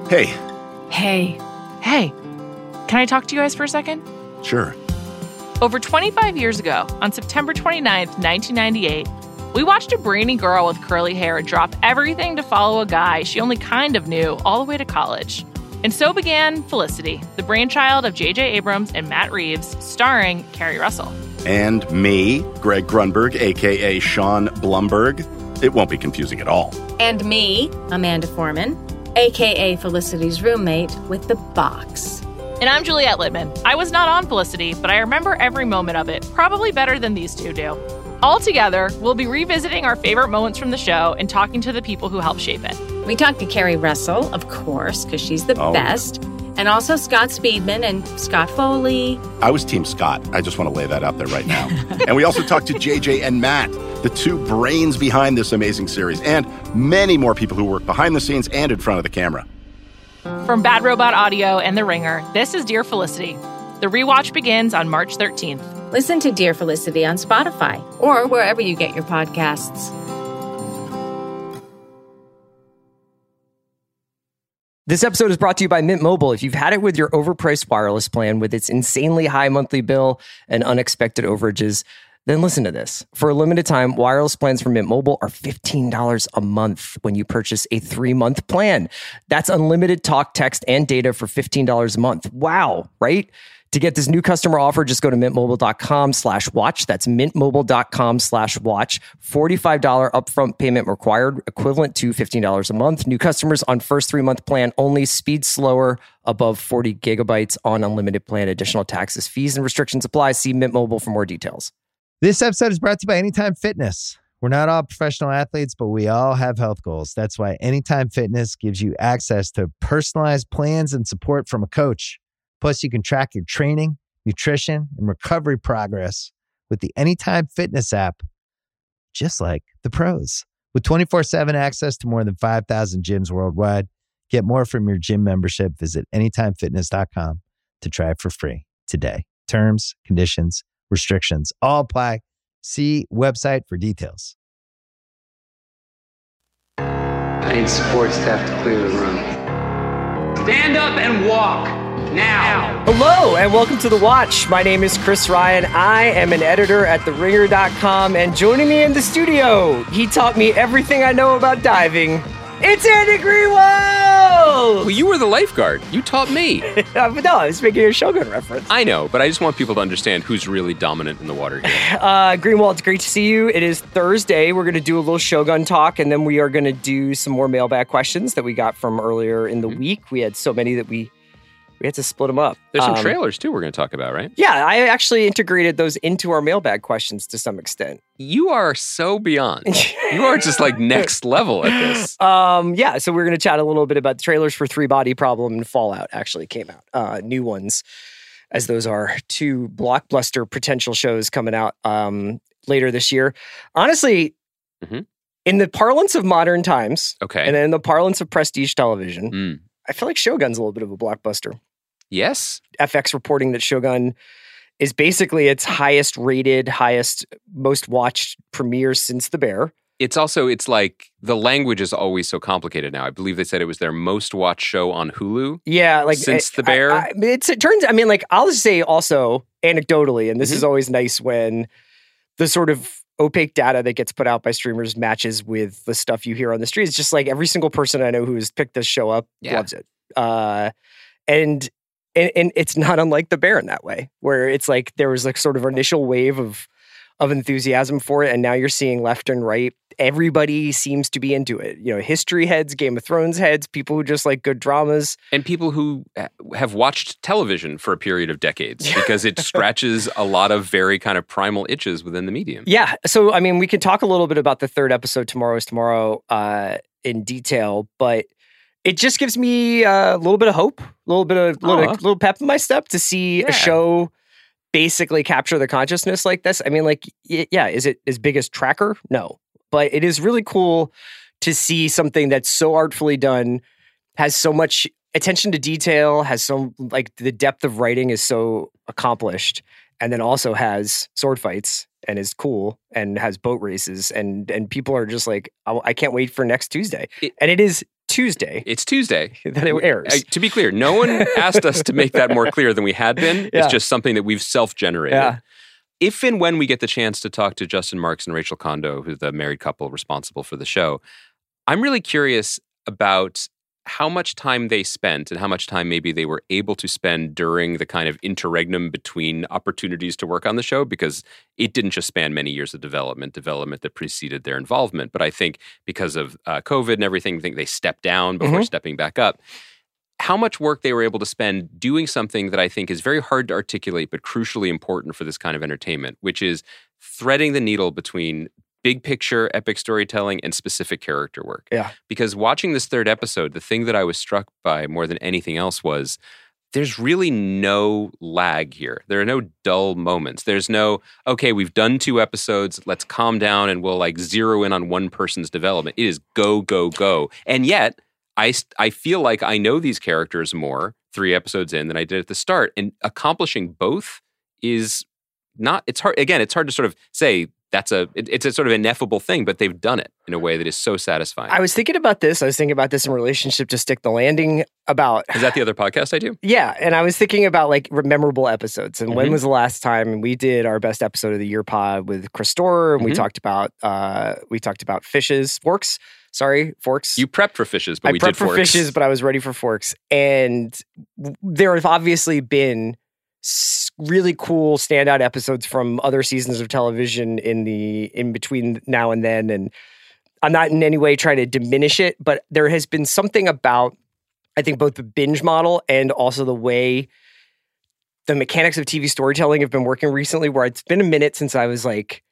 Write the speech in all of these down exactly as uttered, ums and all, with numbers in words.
Hey. Hey. Hey. Can I talk to you guys for a second? Sure. Over twenty-five years ago, on September twenty-ninth, nineteen ninety-eight, we watched a brainy girl with curly hair drop everything to follow a guy she only kind of knew all the way to college. And so began Felicity, the brainchild of J J Abrams and Matt Reeves, starring Kerry Russell. And me, Greg Grunberg, a k a. Sean Blumberg. It won't be confusing at all. And me, Amanda Foreman, a k a. Felicity's roommate with the box. And I'm Juliette Littman. I was not on Felicity, but I remember every moment of it, probably better than these two do. All together, we'll be revisiting our favorite moments from the show and talking to the people who helped shape it. We talked to Kerry Russell, of course, because she's the oh. best. And also Scott Speedman and Scott Foley. I was Team Scott. I just want to lay that out there right now. And we also talked to J J and Matt, the two brains behind this amazing series, and many more people who work behind the scenes and in front of the camera. From Bad Robot Audio and The Ringer, this is Dear Felicity. The rewatch begins on March thirteenth. Listen to Dear Felicity on Spotify or wherever you get your podcasts. This episode is brought to you by Mint Mobile. If you've had it with your overpriced wireless plan with its insanely high monthly bill and unexpected overages, then listen to this. For a limited time, wireless plans from Mint Mobile are fifteen dollars a month when you purchase a three-month plan. That's unlimited talk, text, and data for fifteen dollars a month. Wow, right? To get this new customer offer, just go to mintmobile.com slash watch. That's mintmobile.com slash watch. forty-five dollars upfront payment required, equivalent to fifteen dollars a month. New customers on first three-month plan only. Speed slower, above forty gigabytes on unlimited plan. Additional taxes, fees, and restrictions apply. See Mint Mobile for more details. This episode is brought to you by Anytime Fitness. We're not all professional athletes, but we all have health goals. That's why Anytime Fitness gives you access to personalized plans and support from a coach. Plus, you can track your training, nutrition, and recovery progress with the Anytime Fitness app, just like the pros. With twenty-four seven access to more than five thousand gyms worldwide, get more from your gym membership. Visit anytime fitness dot com to try it for free today. Terms, conditions, restrictions all apply. See website for details. I need support staff to clear the room. Stand up and walk. Now. Hello and welcome to The Watch. My name is Chris Ryan. I am an editor at the ringer dot com, and joining me in the studio, he taught me everything I know about diving. It's Andy Greenwald! Well, you were the lifeguard. You taught me. But no, I was making a Shogun reference. I know, but I just want people to understand who's really dominant in the water here. Uh, Greenwald, it's great to see you. It is Thursday. We're going to do a little Shogun talk, and then we are going to do some more mailbag questions that we got from earlier in the mm-hmm. week. We had so many that we... We had to split them up. There's some um, trailers, too, we're going to talk about, right? Yeah, I actually integrated those into our mailbag questions to some extent. You are so beyond. You are just like next level at this. Um, yeah, so we're going to chat a little bit about the trailers for Three Body Problem and Fallout actually came out. Uh, new ones, as those are two blockbuster potential shows coming out um, later this year. Honestly, mm-hmm. in the parlance of modern times, okay. and in the parlance of prestige television, mm. I feel like Shogun's a little bit of a blockbuster. Yes. F X reporting that Shogun is basically its highest rated, highest, most watched premiere since The Bear. It's also, it's like, the language is always so complicated now. I believe they said it was their most watched show on Hulu. Yeah, like since I, The Bear. I, I, it's, it turns, I mean, like, I'll just say also, anecdotally, and this mm-hmm. is always nice when the sort of opaque data that gets put out by streamers matches with the stuff you hear on the street. It's just like every single person I know who's picked this show up yeah. loves it. Uh, and, and and it's not unlike The Bear in that way, where it's like there was like sort of initial wave of of enthusiasm for it, and now you're seeing left and right. Everybody seems to be into it. You know, history heads, Game of Thrones heads, people who just like good dramas. And people who have watched television for a period of decades because it scratches a lot of very kind of primal itches within the medium. Yeah. So, I mean, we can talk a little bit about the third episode, Tomorrow is Tomorrow, uh, in detail, but it just gives me a little bit of hope, a little bit of little, uh-huh. little pep in my step to see yeah. a show basically capture the consciousness like this. I mean, like, yeah, is it as big as Tracker? No. But it is really cool to see something that's so artfully done, has so much attention to detail, has so, like, the depth of writing is so accomplished, and then also has sword fights and is cool and has boat races, and and people are just like, I, I can't wait for next Tuesday. It, and it is Tuesday. It's Tuesday. that it airs. Uh, to be clear, no one asked us to make that more clear than we had been. Yeah. It's just something that we've self-generated. Yeah. If and when we get the chance to talk to Justin Marks and Rachel Kondo, who's the married couple responsible for the show, I'm really curious about how much time they spent and how much time maybe they were able to spend during the kind of interregnum between opportunities to work on the show, because it didn't just span many years of development, development that preceded their involvement. But I think because of uh, COVID and everything, I think they stepped down before Mm-hmm. stepping back up. How much work they were able to spend doing something that I think is very hard to articulate, but crucially important for this kind of entertainment, which is threading the needle between big picture, epic storytelling, and specific character work. Yeah. Because watching this third episode, the thing that I was struck by more than anything else was there's really no lag here. There are no dull moments. There's no, okay, we've done two episodes, let's calm down and we'll like zero in on one person's development. It is go, go, go. And yet, I, I feel like I know these characters more three episodes in than I did at the start. And accomplishing both is not, it's hard, again, it's hard to sort of say, that's a, it, it's a sort of ineffable thing, but they've done it in a way that is so satisfying. I was thinking about this. I was thinking about this in relationship to Stick the Landing about... Is that the other podcast I do? Yeah. And I was thinking about like memorable episodes. And Mm-hmm. when was the last time we did our best episode of the year pod with Chris Storer, and Mm-hmm. we talked about, uh, we talked about fishes, forks. Sorry, forks. You prepped for fishes, but I we prepped did for forks. fishes, but I was ready for forks. And w- there have obviously been s- really cool standout episodes from other seasons of television in the in between now and then. And I'm not in any way trying to diminish it, but there has been something about, I think, both the binge model and also the way the mechanics of T V storytelling have been working recently, where it's been a minute since I was like,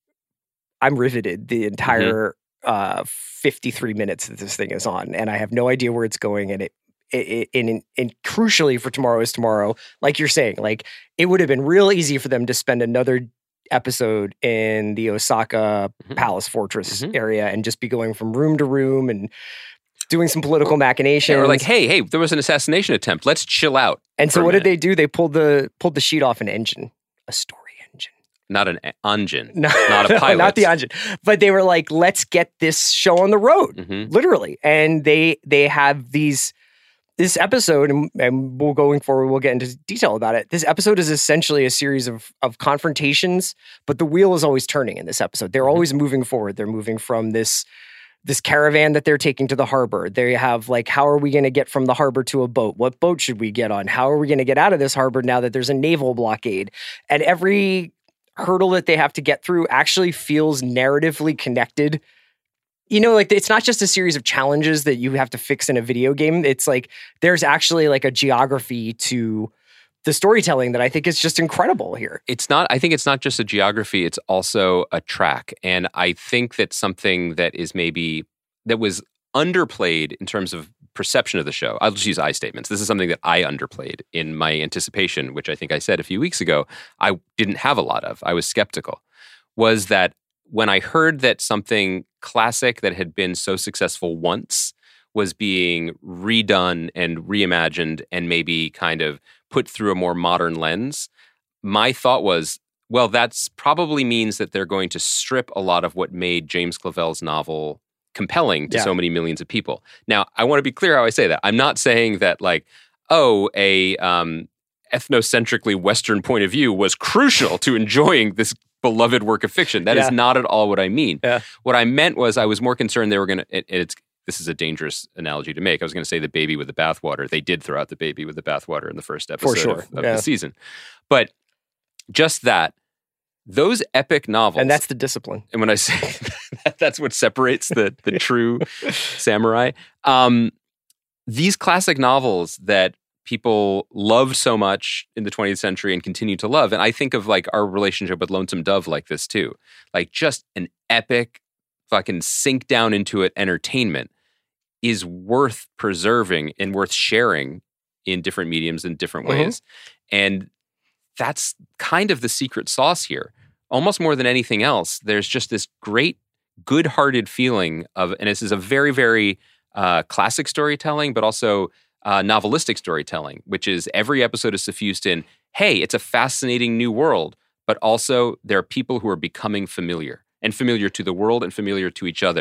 I'm riveted the entire uh, fifty-three minutes that this thing is on, and I have no idea where it's going. And it, it, it and, and crucially for Tomorrow is Tomorrow, like you're saying, like it would have been real easy for them to spend another episode in the Osaka Mhm. Palace Fortress Mhm. area and just be going from room to room and doing some political machinations. Or like, hey, hey, there was an assassination attempt. Let's chill out. and for so a what did minute. they do? They pulled the pulled the sheet off an engine, a story engine. Not an e- engine. No, Not a pilot. not the engine. But they were like, let's get this show on the road, Mhm. literally. And they they have these this episode, and, and we'll going forward, we'll get into detail about it. This episode is essentially a series of of confrontations, but the wheel is always turning in this episode. They're Mhm. always moving forward. They're moving from this this caravan that they're taking to the harbor. They have like, how are we going to get from the harbor to a boat? What boat should we get on? How are we going to get out of this harbor now that there's a naval blockade? And every hurdle that they have to get through actually feels narratively connected. You know, like it's not just a series of challenges that you have to fix in a video game. It's like there's actually like a geography to the storytelling that I think is just incredible here. It's not, I think it's not just a geography, it's also a track. And I think that something that is maybe, that was underplayed in terms of perception of the show, I'll just use I statements. This is something that I underplayed in my anticipation, which I think I said a few weeks ago, I didn't have a lot of. I was skeptical, was that when I heard that something classic that had been so successful once was being redone and reimagined and maybe kind of put through a more modern lens, my thought was, well, that's probably means that they're going to strip a lot of what made James Clavell's novel compelling to Yeah. so many millions of people. Now, I want to be clear how I say that. I'm not saying that like, oh, a um, ethnocentrically Western point of view was crucial to enjoying this beloved work of fiction. That is Yeah. not at all what I mean. Yeah. What I meant was I was more concerned they were going to, and it's, this is a dangerous analogy to make. I was going to say the baby with the bathwater. They did throw out the baby with the bathwater in the first episode sure, of, of yeah. the season. But just that, those epic novels. And that's the discipline. And when I say that, that's what separates the, the true samurai. Um, these classic novels that people loved so much in the twentieth century and continue to love. And I think of like our relationship with Lonesome Dove like this too. Like just an epic fucking sink down into it entertainment is worth preserving and worth sharing in different mediums in different Mhm. ways. And that's kind of the secret sauce here. Almost more than anything else, there's just this great, good-hearted feeling of, and this is a very, very uh, classic storytelling, but also uh, novelistic storytelling, which is every episode is suffused in, hey, it's a fascinating new world, but also there are people who are becoming familiar and familiar to the world and familiar to each other.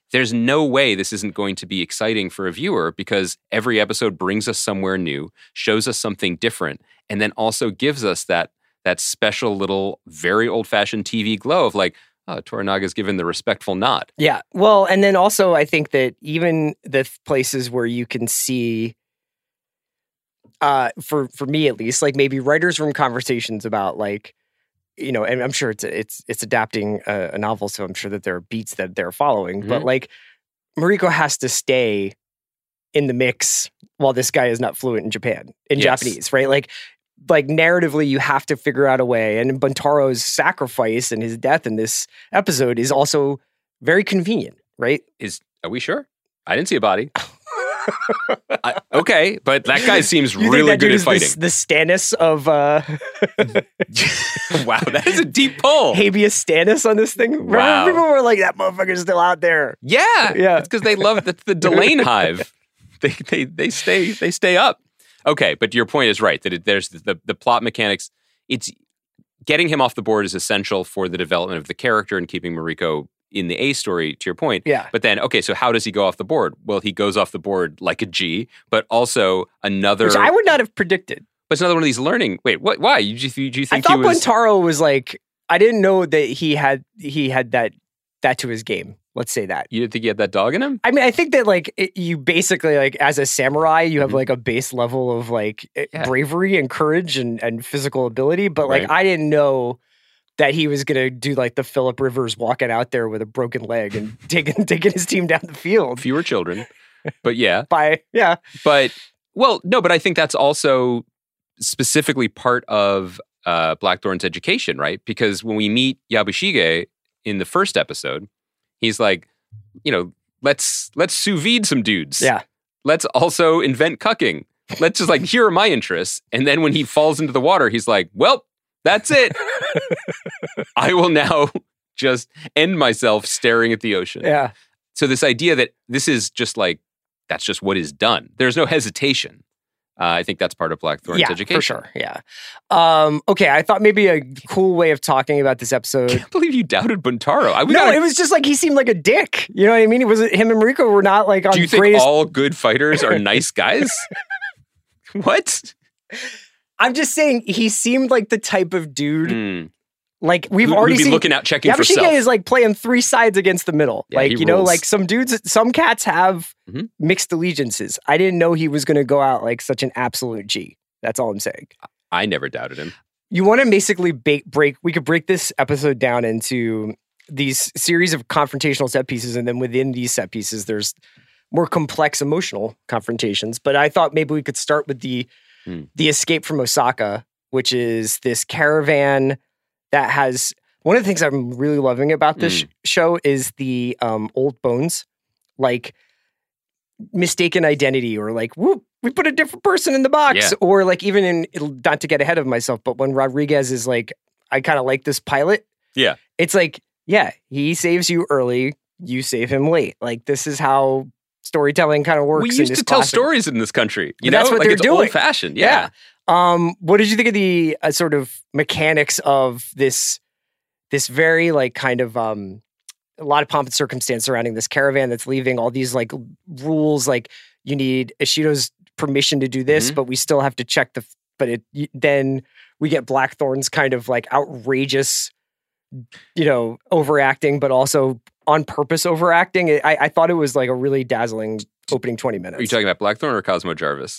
there's no way this isn't going to be exciting for a viewer because every episode brings us somewhere new, shows us something different, and then also gives us that that special little, very old-fashioned T V glow of like, oh, Toranaga's given the respectful nod. Yeah. Well, and then also I think that even the th- places where you can see, uh, for for me at least, like maybe writers' room conversations about like, you know, and I'm sure it's it's it's adapting a, a novel, so I'm sure that there are beats that they're following. Mm-hmm. But like, Mariko has to stay in the mix while this guy is not fluent in Japan in yes. Japanese, right? Like, like narratively, you have to figure out a way. And Buntaro's sacrifice and his death in this episode is also very convenient, right? Is are we sure? I didn't see a body. I, okay, but that guy seems you really think that good dude at fighting. The, the Stannis of uh... wow, that is a deep pull. Habeas Stannis on this thing. Wow. People were like, "That motherfucker's still out there." Yeah, yeah. It's because they love the, the Delane hive. They they they stay they stay up. Okay, but your point is right that it, there's the the plot mechanics. It's getting him off the board is essential for the development of the character and keeping Mariko in the A story, to your point. Yeah. But then, okay, so how does he go off the board? Well, he goes off the board like a G, but also another... Which I would not have predicted. But it's another one of these learning... Wait, what? Why? You, you, you think I thought he was... Buntaro was like... I didn't know that he had he had that that to his game. Let's say that. You didn't think he had that dog in him? I mean, I think that like it, you basically like as a samurai, you have Mm-hmm. like a base level of like Yeah. bravery and courage and, and physical ability. But like Right. I didn't know that he was going to do like the Philip Rivers walking out there with a broken leg and taking taking his team down the field. Fewer children. But yeah. By yeah. But, well, no, but I think that's also specifically part of uh, Blackthorn's education, right? Because when we meet Yabushige in the first episode, he's like, you know, let's let's sous vide some dudes. Yeah. Let's also invent cucking. Let's just like, here are my interests. And then when he falls into the water, he's like, well, that's it. I will now just end myself staring at the ocean. Yeah. So this idea that this is just like, that's just what is done. There's no hesitation. Uh, I think that's part of Blackthorn's yeah, education. for sure. Yeah. Um, okay, I thought maybe a cool way of talking about this episode. I can't believe you doubted Buntaro. I, we no, gotta, it was just like he seemed like a dick. You know what I mean? It was him and Mariko were not like on do you think greatest... all good fighters are nice guys? What? I'm just saying he seemed like the type of dude. Mm. Like we've Who, already who'd be seen looking out, checking for Yabushige self. is like playing three sides against the middle. Yeah, like he you know, rules. like some dudes, some cats have Mhm. mixed allegiances. I didn't know he was going to go out like such an absolute G. That's all I'm saying. I never doubted him. You want to basically ba- break. We could break this episode down into these series of confrontational set pieces, and then within these set pieces, there's more complex emotional confrontations. But I thought maybe we could start with the Hmm. the escape from Osaka, which is this caravan that has. One of the things I'm really loving about this Mm. show is the um, old bones, like mistaken identity, or like, whoop, we put a different person in the box, Yeah. or like even in, it'll, not to get ahead of myself, but when Rodriguez is like, I kind of like this pilot. Yeah. It's like, yeah, he saves you early, you save him late. Like this is how storytelling kind of works. We in used this to tell classic- stories in this country. You But know, that's what like they're it's doing. old fashioned. Yeah. Um, what did you think of the uh, sort of mechanics of this, this very like kind of, um, a lot of pomp and circumstance surrounding this caravan that's leaving, all these like rules, like you need Ishido's permission to do this, Mhm. but we still have to check the, f- but it, y- then we get Blackthorn's kind of like outrageous, you know, overacting, but also on purpose overacting. It- I, I thought it was like a really dazzling opening twenty minutes. Are you talking about Blackthorn or Cosmo Jarvis?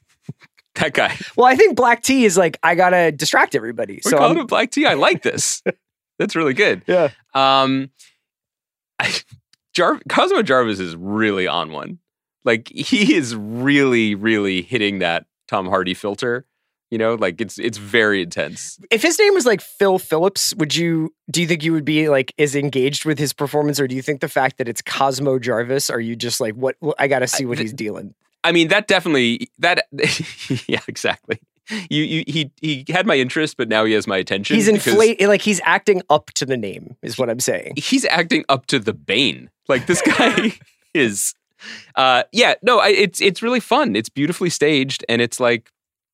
That guy. Well, I think Black Tea is like, I gotta distract everybody. We so called I'm- him Black Tea. I like this. That's really good. yeah. Um, I, Jar- Cosmo Jarvis is really on one. Like he is really, really hitting that Tom Hardy filter. You know, like it's it's very intense. If his name was like Phil Phillips, would you, do you think you would be like as engaged with his performance, or do you think the fact that it's Cosmo Jarvis, are you just like, what, I gotta see what I- he's dealing? I mean, that definitely that. Yeah, exactly. You, you, he, he had my interest, but now he has my attention. He's because inflated, like he's acting up to the name, is what I'm saying. He's acting up to the Bane. Like this guy is. Uh, yeah, no, I, it's it's really fun. It's beautifully staged, and it's like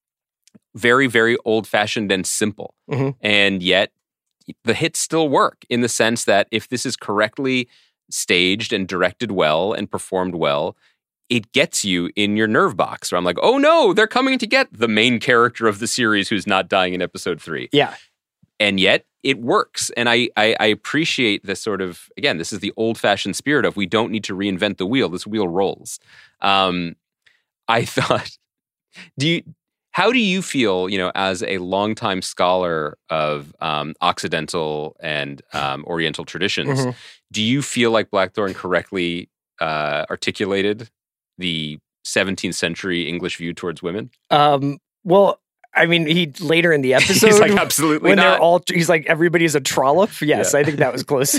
very, very old fashioned and simple, Mhm. and yet the hits still work in the sense that if this is correctly staged and directed well and performed well, it gets you in your nerve box where I'm like, oh no, they're coming to get the main character of the series who's not dying in episode three. Yeah. And yet it works. And I, I, I appreciate this sort of, again, this is the old-fashioned spirit of we don't need to reinvent the wheel. This wheel rolls. Um, I thought, do you, how do you feel, you know, as a longtime scholar of um, Occidental and um, Oriental traditions, mm-hmm. do you feel like Blackthorne correctly uh, articulated the seventeenth century English view towards women? Um, well, I mean, he later in the episode, he's like, absolutely when not. They're all, he's like, everybody's a trollop. Yes, yeah. I think that was close.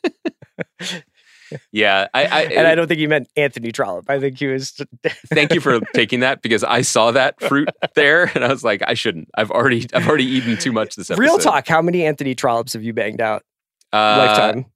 yeah, I, I and I don't think he meant Anthony Trollope. I think he was. Thank you for taking that because I saw that fruit there, and I was like, I shouldn't. I've already, I've already eaten too much this episode. Real talk. How many Anthony Trollops have you banged out? Uh, Lifetime.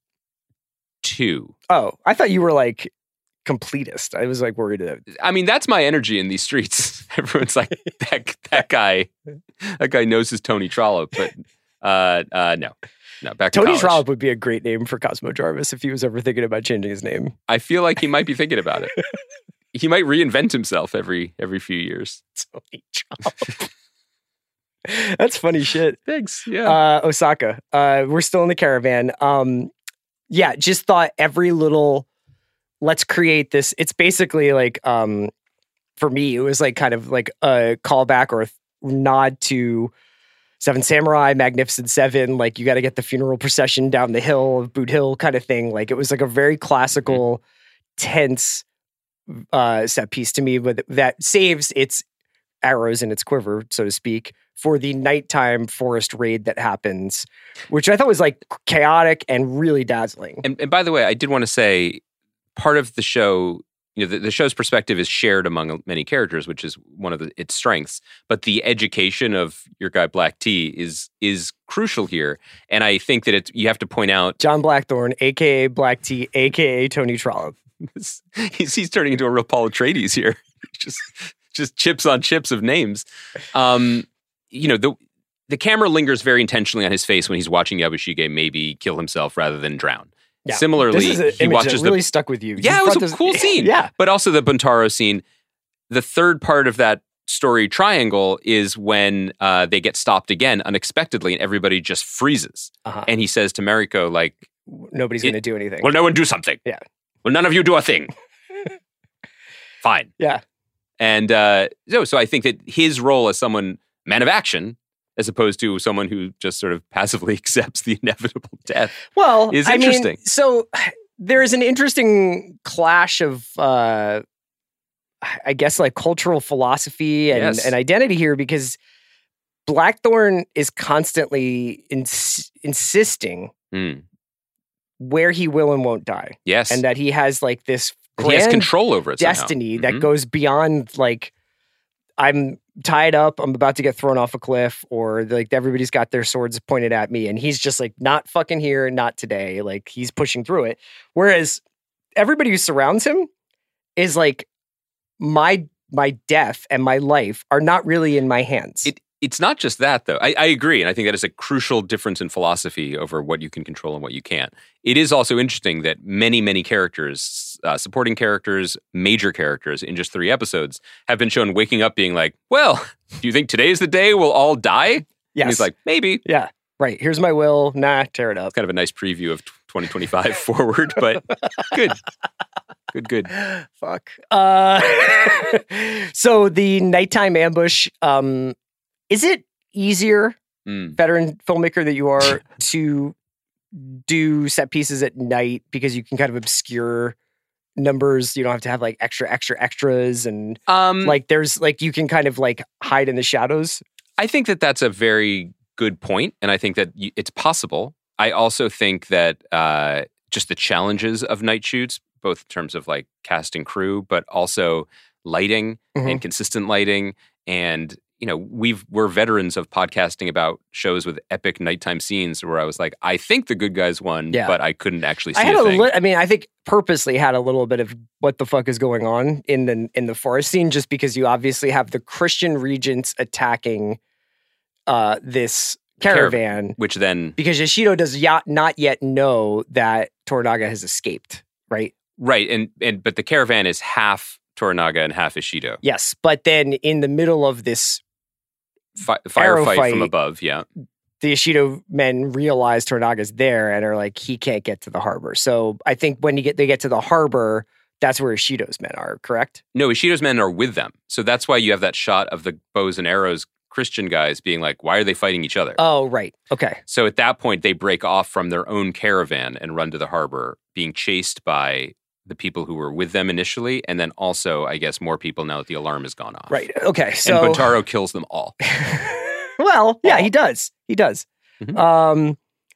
Two. Oh, I thought you were like completist. I was like worried that. I mean, that's my energy in these streets. Everyone's like, that that guy, that guy knows his Tony Trollope, but uh, uh, no, no. Back to Tony college. Trollope would be a great name for Cosmo Jarvis if he was ever thinking about changing his name. I feel like he might be thinking about it. He might reinvent himself every every few years. Tony Trollope. That's funny shit. Thanks. Yeah. Uh, Osaka. Uh, we're still in the caravan. Um, yeah, just thought every little. Let's create this. It's basically like, um, for me, it was like kind of like a callback or a th- nod to Seven Samurai, Magnificent Seven. Like you got to get the funeral procession down the hill of Boot Hill kind of thing. Like it was like a very classical, mm-hmm. tense uh, set piece to me, but that saves its arrows in its quiver, so to speak, for the nighttime forest raid that happens, which I thought was like chaotic and really dazzling. And, and by the way, I did want to say, part of the show, you know, the, the show's perspective is shared among many characters, which is one of the, its strengths. But the education of your guy Black T is is crucial here, and I think that it's you have to point out John Blackthorne, aka Black T, aka Tony Trollope. he's he's turning into a real Paul Atreides here, just just chips on chips of names. Um, you know the the camera lingers very intentionally on his face when he's watching Yabushige maybe kill himself rather than drown. Yeah. Similarly, this is a he image watches that really the, stuck with you. Yeah, you it was a this, cool scene. Yeah, but also the Buntaro scene. The third part of that story triangle is when uh, they get stopped again unexpectedly, and everybody just freezes. Uh-huh. And he says to Mariko, "Like nobody's going to do anything. Will no one do something? Yeah. Will none of you do a thing? Fine. Yeah. And uh, so, so I think that his role as someone man of action, as opposed to someone who just sort of passively accepts the inevitable death, well, is I interesting. Mean, so there's an interesting clash of, uh, I guess, like cultural philosophy and, yes. and identity here, because Blackthorne is constantly ins- insisting mm. where he will and won't die. Yes. And that he has like this grand he has control over it destiny somehow. that mm-hmm. goes beyond like, I'm tied up, I'm about to get thrown off a cliff, or like everybody's got their swords pointed at me, and he's just like, not fucking here, not today. Like he's pushing through it. Whereas everybody who surrounds him is like, my my death and my life are not really in my hands. It, it's not just that, though. I, I agree, and I think that is a crucial difference in philosophy over what you can control and what you can't. It is also interesting that many, many characters, uh, supporting characters, major characters in just three episodes have been shown waking up being like, well, do you think today's the day we'll all die? Yes. And he's like, maybe. Yeah, right. Here's my will. Nah, tear it up. It's kind of a nice preview of twenty twenty-five forward, but good. Good, good. Fuck. Uh, so the nighttime ambush, um, is it easier, mm. veteran filmmaker that you are, to do set pieces at night because you can kind of obscure numbers? You don't have to have like extra, extra, extras, and um, like there's like you can kind of like hide in the shadows. I think that that's a very good point, and I think that y- it's possible. I also think that uh, just the challenges of night shoots, both in terms of like cast and crew, but also lighting mm-hmm. and consistent lighting. And, you know, we've, we're veterans of podcasting about shows with epic nighttime scenes where I was like, I think the good guys won, yeah. but I couldn't actually see I had a a thing. Li- I mean, I think purposely had a little bit of what the fuck is going on in the in the forest scene, just because you obviously have the Christian regents attacking uh, this caravan, which then because Ishido does ya- not yet know that Toranaga has escaped, right? right, and and but the caravan is half Toranaga and half Ishido. Yes, but then in the middle of this Fi- arrow firefight fight, from above, yeah. the Ishido men realize Toranaga's there and are like, he can't get to the harbor. So I think when you get they get to the harbor, that's where Ishido's men are, correct? No, Ishido's men are with them. So that's why you have that shot of the bows and arrows Christian guys being like, why are they fighting each other? Oh, right. Okay. So at that point, they break off from their own caravan and run to the harbor, being chased by the people who were with them initially. And then also, I guess, more people now that the alarm has gone off. Right. Okay. So And Buntaro kills them all. well, yeah, All. he does. He does. Mhm. Um,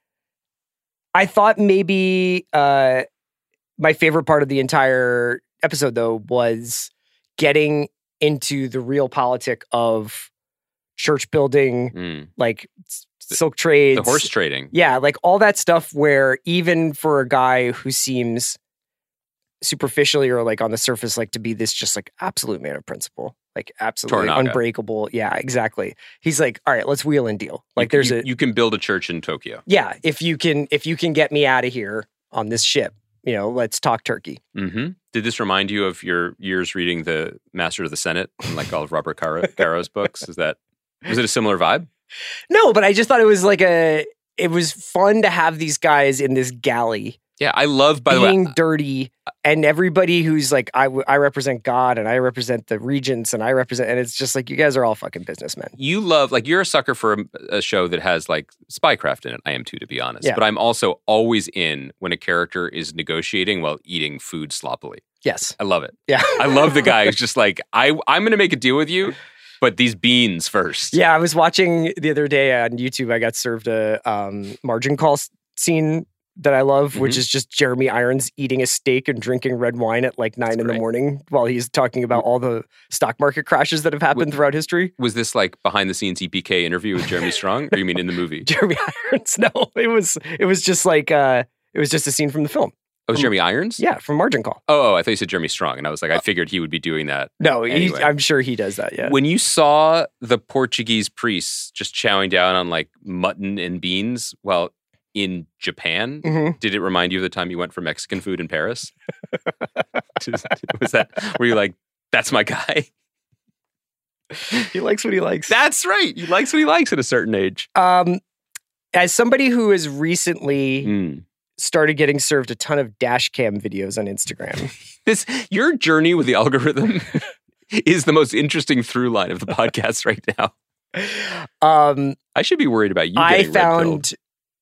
I thought maybe uh, my favorite part of the entire episode, though, was getting into the real politic of church building, Mm. like s- silk trades, The horse trading. yeah, like all that stuff. Where even for a guy who seems superficially or like on the surface, like to be this just like absolute man of principle, like absolutely Toranaga. unbreakable. Yeah, exactly. He's like, all right, let's wheel and deal. Like You- there's you, a You can build a church in Tokyo. yeah. If you can, if you can get me out of here on this ship, you know, let's talk turkey. hmm Did this remind you of your years reading the Master of the Senate and like all of Robert Caro- Caro's books? Is that was it a similar vibe? No, but I just thought it was like a. It was fun to have these guys in this galley Yeah, I love. By the being way, dirty, and everybody who's like, I, w- I represent God, and I represent the regents, and I represent, and it's just like you guys are all fucking businessmen. you love like you're a sucker for a, a show that has like spycraft in it. I am too, to be honest. Yeah. But I'm also always in when a character is negotiating while eating food sloppily. Yes. I love it. Yeah. I love the guy who's just like, I I'm going to make a deal with you, but these beans first. Yeah, I was watching the other day on YouTube. I got served a um, margin call s- scene that I love, which Mhm. is just Jeremy Irons eating a steak and drinking red wine at like nine That's in the great. morning while he's talking about all the stock market crashes that have happened throughout history. Was this like behind the scenes E P K interview with Jeremy Strong, or you mean in the movie? Jeremy Irons, no, it was it was just like uh, it was just a scene from the film. Oh, it was Jeremy Irons? Yeah, from Margin Call. Oh, oh, I thought you said Jeremy Strong, and I was like, I figured he would be doing that. No, he, Anyway. I'm sure he does that. Yeah. When you saw the Portuguese priests just chowing down on like mutton and beans, well, in Japan, Mhm. did it remind you of the time you went for Mexican food in Paris? Just- was that, were you like, that's my guy? He likes what he likes. That's right. He likes what he likes at a certain age. um, as somebody who has recently Mm. started getting served a ton of dash cam videos on Instagram. This, your journey with the algorithm is the most interesting through line of the podcast right now. Um, I should be worried about you I getting red-pilled. found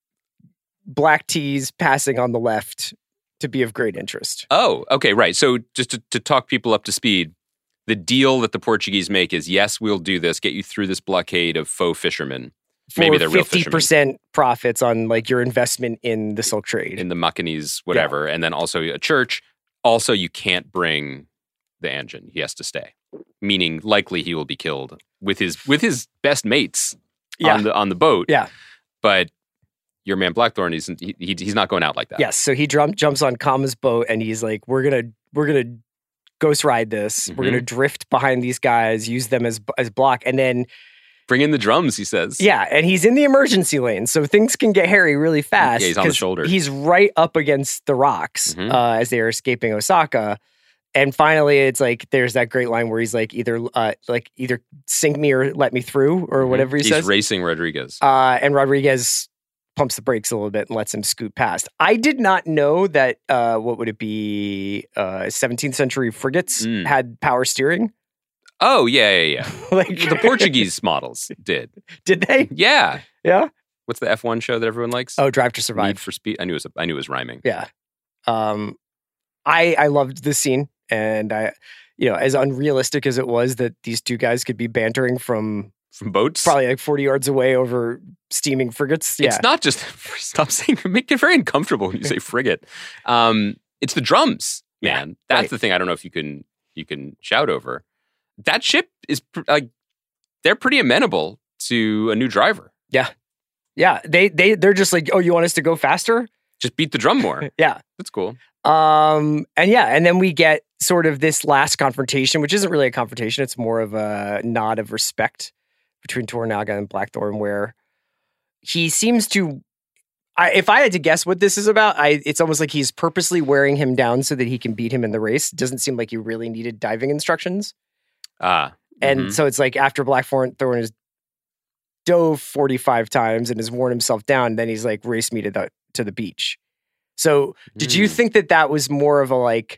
black teas passing on the left to be of great interest. Oh, okay, right. So just to, to talk people up to speed, the deal that the Portuguese make is, yes, we'll do this, get you through this blockade of faux fishermen. Maybe For they're real fifty fishermen percent profits on like your investment in the silk trade. in the Macanese, whatever, and then also a church. Also, you can't bring the engine; he has to stay. Meaning, likely he will be killed with his with his best mates Yeah. on the on the boat. Yeah. But your man Blackthorn, he's he, he, he's not going out like that. Yes, so he jump, jumps on Kama's boat and he's like, "We're gonna, we're gonna ghost ride this. We're Mhm. gonna drift behind these guys, use them as as block, and then Bring in the drums, he says. yeah, and he's in the emergency lane, so things can get hairy really fast. Yeah, he's on the 'cause shoulder. He's right up against the rocks Mhm. uh, as they are escaping Osaka. And finally, it's like there's that great line where he's like, either uh, like either sink me or let me through, or Mhm. whatever he he's says. racing Rodriguez. Uh, and Rodriguez pumps the brakes a little bit and lets him scoot past. I did not know that, uh, what would it be, uh, seventeenth century frigates Mm. had power steering. Oh yeah, yeah, yeah. Like The Portuguese models did. Did they? Yeah. Yeah. What's the F one show that everyone likes? Oh, Drive to Need Survive. for Speed. I knew it was. I knew it was rhyming. Yeah. Um, I I loved this scene, and I, you know, as unrealistic as it was that these two guys could be bantering from From boats. probably like forty yards away over steaming frigates. Yeah. It's not just. Stop saying. Make it very uncomfortable when you say frigate. Um, it's the drums, Yeah, man. That's right. the thing. I don't know if you can you can shout over. That ship is pr- like they're pretty amenable to a new driver. Yeah. They they they're just like, oh, you want us to go faster? Just beat the drum more. Yeah. That's cool. Um, and yeah, and then we get sort of this last confrontation, which isn't really a confrontation. It's more of a nod of respect between Toranaga and Blackthorn, where he seems to, I, if I had to guess what this is about, I it's almost like he's purposely wearing him down so that he can beat him in the race. It doesn't seem like he really needed diving instructions. Ah. And mhm. so it's like after Blackthorn has dove forty-five times and has worn himself down, then he's like, race me to the, to the beach. So did you Mm. think that that was more of a like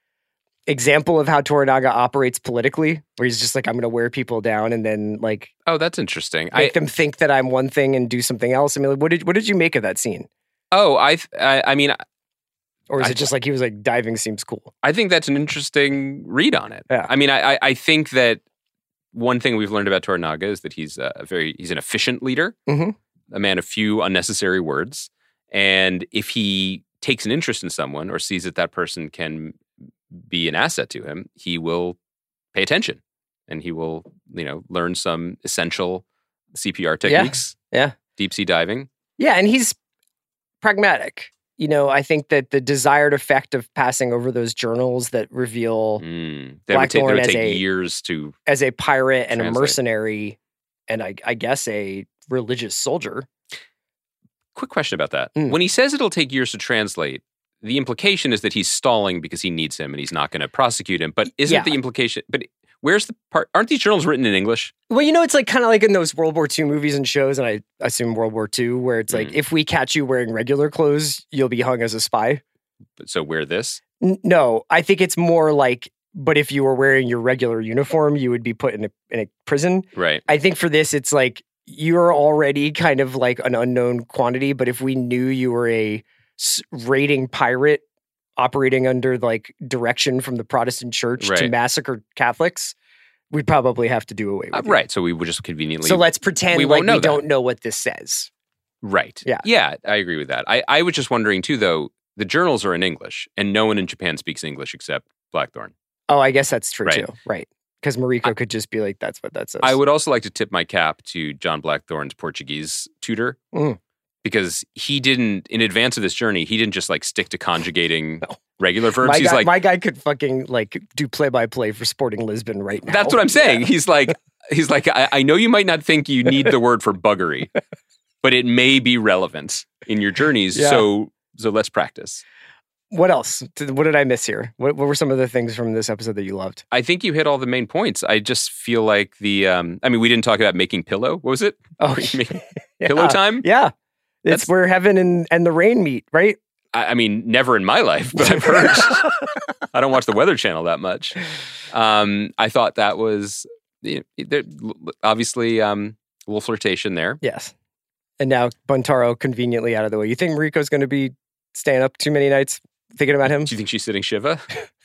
example of how Toranaga operates politically, where he's just like, I'm going to wear people down and then like Oh, that's interesting. make I, them think that I'm one thing and do something else? I mean, like, what did what did you make of that scene? oh, I, th- I, I mean, Or is I- it just like he was like, diving seems cool? I think that's an interesting read on it. Yeah. I mean, I, I- I think that one thing we've learned about Toranaga is that he's a very, he's an efficient leader, Mhm. a man of few unnecessary words. And if he takes an interest in someone or sees that that person can be an asset to him, he will pay attention and he will, you know, learn some essential C P R techniques, Yeah. deep sea diving. Yeah, and he's pragmatic. You know, I think that the desired effect of passing over those journals that reveal Mm. That would take, that Blackthorn would as take a- years to, as a pirate and a Translate. mercenary and I, I guess a religious soldier. quick question about that. Mm. When he says it'll take years to translate, the implication is that he's stalling because he needs him and he's not going to prosecute him. But isn't Yeah. the implication, but where's the part, aren't these journals written in English? Well, you know, it's like kind of like in those World War Two movies and shows, and I assume World War Two, where it's like, Mm. if we catch you wearing regular clothes, you'll be hung as a spy. So wear this? N- no, I think it's more like, but if you were wearing your regular uniform, you would be put in a, in a prison. Right. I think for this, it's like you're already kind of like an unknown quantity, but if we knew you were a s- raiding pirate operating under like direction from the Protestant church to Right. massacre Catholics, we'd probably have to do away with Uh, it. right. So we would just conveniently. So let's pretend we like won't know we that. don't know what this says. Right. Yeah. Yeah, I agree with that. I, I was just wondering too, though, the journals are in English and no one in Japan speaks English except Blackthorn. Oh, I guess that's true Right. too. Right. Because Mariko could just be like, that's what that says. I would also like to tip my cap to John Blackthorn's Portuguese tutor Mm. because he didn't, in advance of this journey, he didn't just like stick to conjugating No. regular verbs. my He's guy, like, my guy could fucking like do play by play for Sporting Lisbon right now. that's what I'm saying. Yeah. He's like, he's like, I, I know you might not think you need the word for buggery, but it may be relevant in your journeys. Yeah. So, so let's practice. What else? Did- What did I miss here? What, what were some of the things from this episode that you loved? I think you hit all the main points. I just feel like the, um, I mean, we didn't talk about making pillow. What was it? Oh, Making yeah. pillow time? Yeah. It's That's- where heaven and, and the rain meet, right? I, I mean, never in my life, but I've heard. I don't watch the Weather Channel that much. Um, I thought that was you know, there, obviously um, a little flirtation there. Yes. And now Buntaro conveniently out of the way. You think Mariko's going to be staying up too many nights thinking about him? Do you think she's sitting Shiva?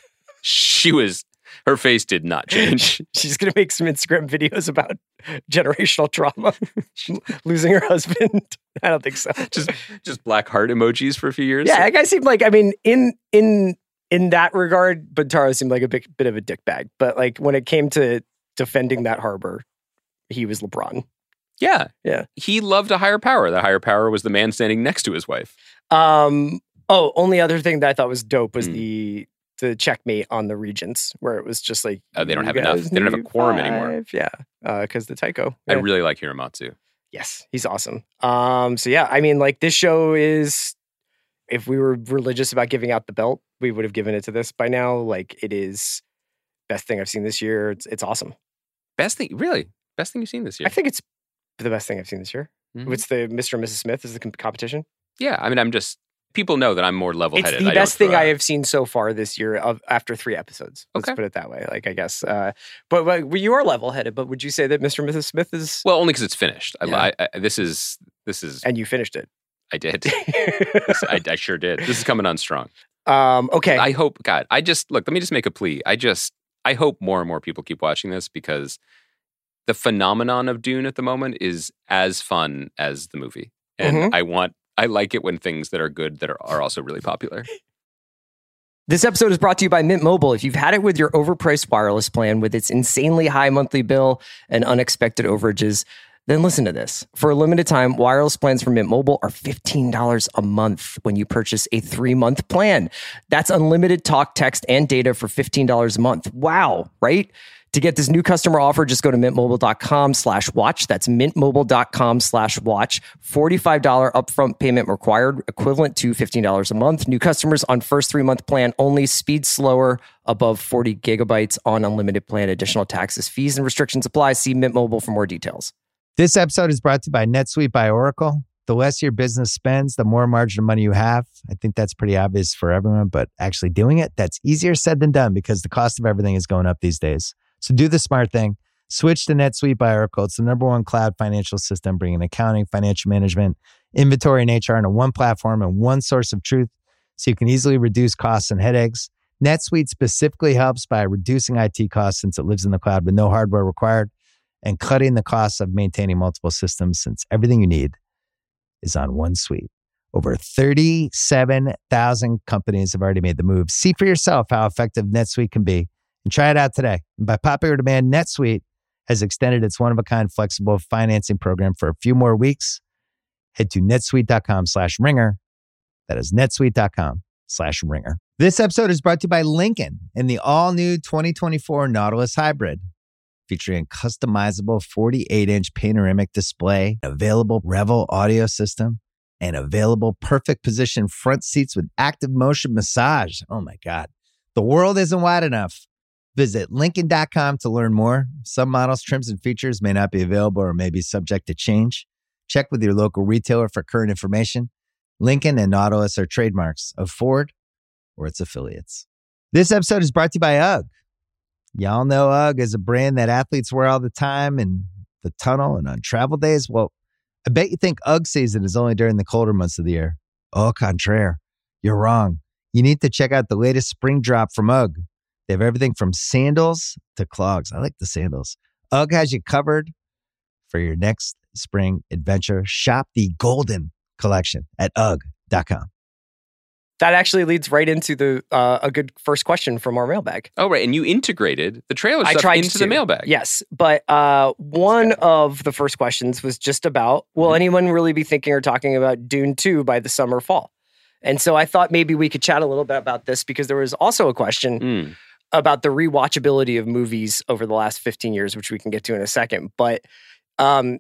She was. Her face did not change. She's going to make some Instagram videos about generational trauma, losing her husband. I don't think so. just, just black heart emojis for a few years. Yeah, that guy seemed like, I mean, in in in that regard, Buntaro seemed like a big, bit of a dickbag. But like when it came to defending that harbor, he was LeBron. yeah, Yeah. He loved a higher power. The higher power was the man standing next to his wife. Um. Oh, only other thing that I thought was dope was Hmm. the the checkmate on the Regents, where it was just like, Oh, they don't you have enough- guys they don't have a need quorum anymore. five. Yeah, because the Taiko. I Yeah. really like Hiramatsu. Yes, he's awesome. Um. So yeah, I mean, like this show is. If we were religious about giving out the belt, we would have given it to this by now. Like it is best thing I've seen this year. It's it's awesome. Best thing, really, best thing you've seen this year. I think it's the best thing I've seen this year. Mhm. What's the Mister and Missus Smith is the com- competition? Yeah, I mean, I'm just people know that I'm more level It's headed. the best thing I have seen so far this year of after three episodes. Let's Okay. put it that way. Like I guess, uh, but, but well, you are level headed. But would you say that Mister and Missus Smith is? Well, only because it's finished. I, Yeah. I, I, this is this is. And you finished it. I did. This- I, I sure did. This is coming on strong. um. Okay. I hope. God, I just look. Let me just make a plea. I just. I hope more and more people keep watching this because the phenomenon of Dune at the moment is as fun as the movie, and Mhm. I want. I like it when things that are good that are, are also really popular. This episode is brought to you by Mint Mobile. If you've had it with your overpriced wireless plan with its insanely high monthly bill and unexpected overages, then listen to this. For a limited time, wireless plans from Mint Mobile are fifteen dollars a month when you purchase a three-month plan. That's unlimited talk, text, and data for fifteen dollars a month. Wow, right? To get this new customer offer, just go to mintmobile.com slash watch. That's mintmobile.com slash watch. forty-five dollars upfront payment required, equivalent to fifteen dollars a month. New customers on first three-month plan only. Speed slower, above forty gigabytes on unlimited plan. Additional taxes, fees, and restrictions apply. See Mint Mobile for more details. This episode is brought to you by NetSuite by Oracle. The less your business spends, the more margin of money you have. I think that's pretty obvious for everyone, but actually doing it, that's easier said than done because the cost of everything is going up these days. So do the smart thing. Switch to NetSuite by Oracle. It's the number one cloud financial system, bringing accounting, financial management, inventory, and H R into one platform and one source of truth so you can easily reduce costs and headaches. NetSuite specifically helps by reducing I T costs since it lives in the cloud with no hardware required and cutting the costs of maintaining multiple systems since everything you need is on one suite. Over thirty-seven thousand companies have already made the move. See for yourself how effective NetSuite can be and try it out today. And by popular demand, NetSuite has extended its one-of-a-kind flexible financing program for a few more weeks. Head to netsuite.com slash ringer. That is netsuite.com slash ringer. This episode is brought to you by Lincoln and the all-new twenty twenty-four Nautilus Hybrid, featuring a customizable forty-eight inch panoramic display, available Revel audio system, and available perfect position front seats with active motion massage. Oh my God. The world isn't wide enough. Visit Lincoln dot com to learn more. Some models, trims, and features may not be available or may be subject to change. Check with your local retailer for current information. Lincoln and Nautilus are trademarks of Ford or its affiliates. This episode is brought to you by UGG. Y'all know UGG is a brand that athletes wear all the time in the tunnel and on travel days. Well, I bet you think UGG season is only during the colder months of the year. Au contraire, you're wrong. You need to check out the latest spring drop from UGG. They have everything from sandals to clogs. I like the sandals. UGG has you covered for your next spring adventure. Shop the Golden Collection at U G G dot com. That actually leads right into the uh, a good first question from our mailbag. Oh, right. And you integrated the trailer I stuff tried into to. the mailbag. Yes. But uh, one of the first questions was just about, will mm-hmm. anyone really be thinking or talking about Dune two by the summer, fall? And so I thought maybe we could chat a little bit about this because there was also a question mm. about the rewatchability of movies over the last fifteen years, which we can get to in a second. But um,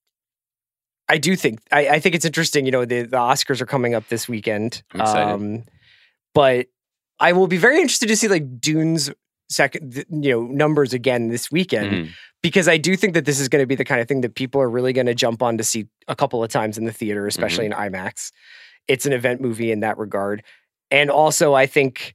I do think, I, I think it's interesting, you know, the, the Oscars are coming up this weekend. I'm excited. Um, but I will be very interested to see like Dune's second, you know, numbers again this weekend, mm. because I do think that this is going to be the kind of thing that people are really going to jump on to see a couple of times in the theater, especially mm-hmm. in IMAX. It's an event movie in that regard. And also I think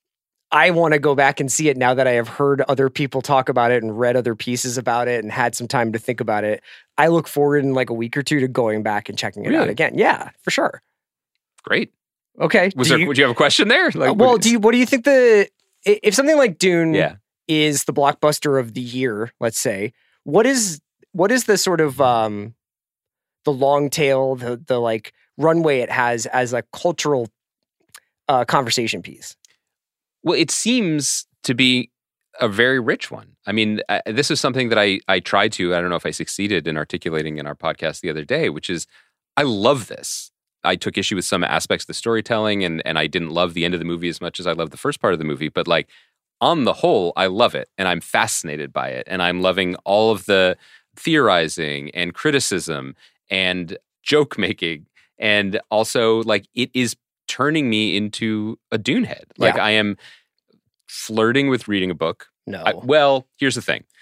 I want to go back and see it now that I have heard other people talk about it and read other pieces about it and had some time to think about it. I look forward in like a week or two to going back and checking it really? out again. Yeah, for sure. Great. Okay. Was do there? You, would you have a question there? Like, uh, well, do you? What do you think the if something like Dune yeah. is the blockbuster of the year? Let's say what is what is the sort of um, the long tail, the the like runway it has as a cultural uh, conversation piece? Well, it seems to be a very rich one. I mean, uh, this is something that I I tried to. I don't know if I succeeded in articulating in our podcast the other day, which is I love this. I took issue with some aspects of the storytelling, and and I didn't love the end of the movie as much as I loved the first part of the movie. But like on the whole, I love it, and I'm fascinated by it, and I'm loving all of the theorizing and criticism and joke making, and also like it is turning me into a Dune head. Like yeah. I am flirting with reading a book. No. I, well, here's the thing.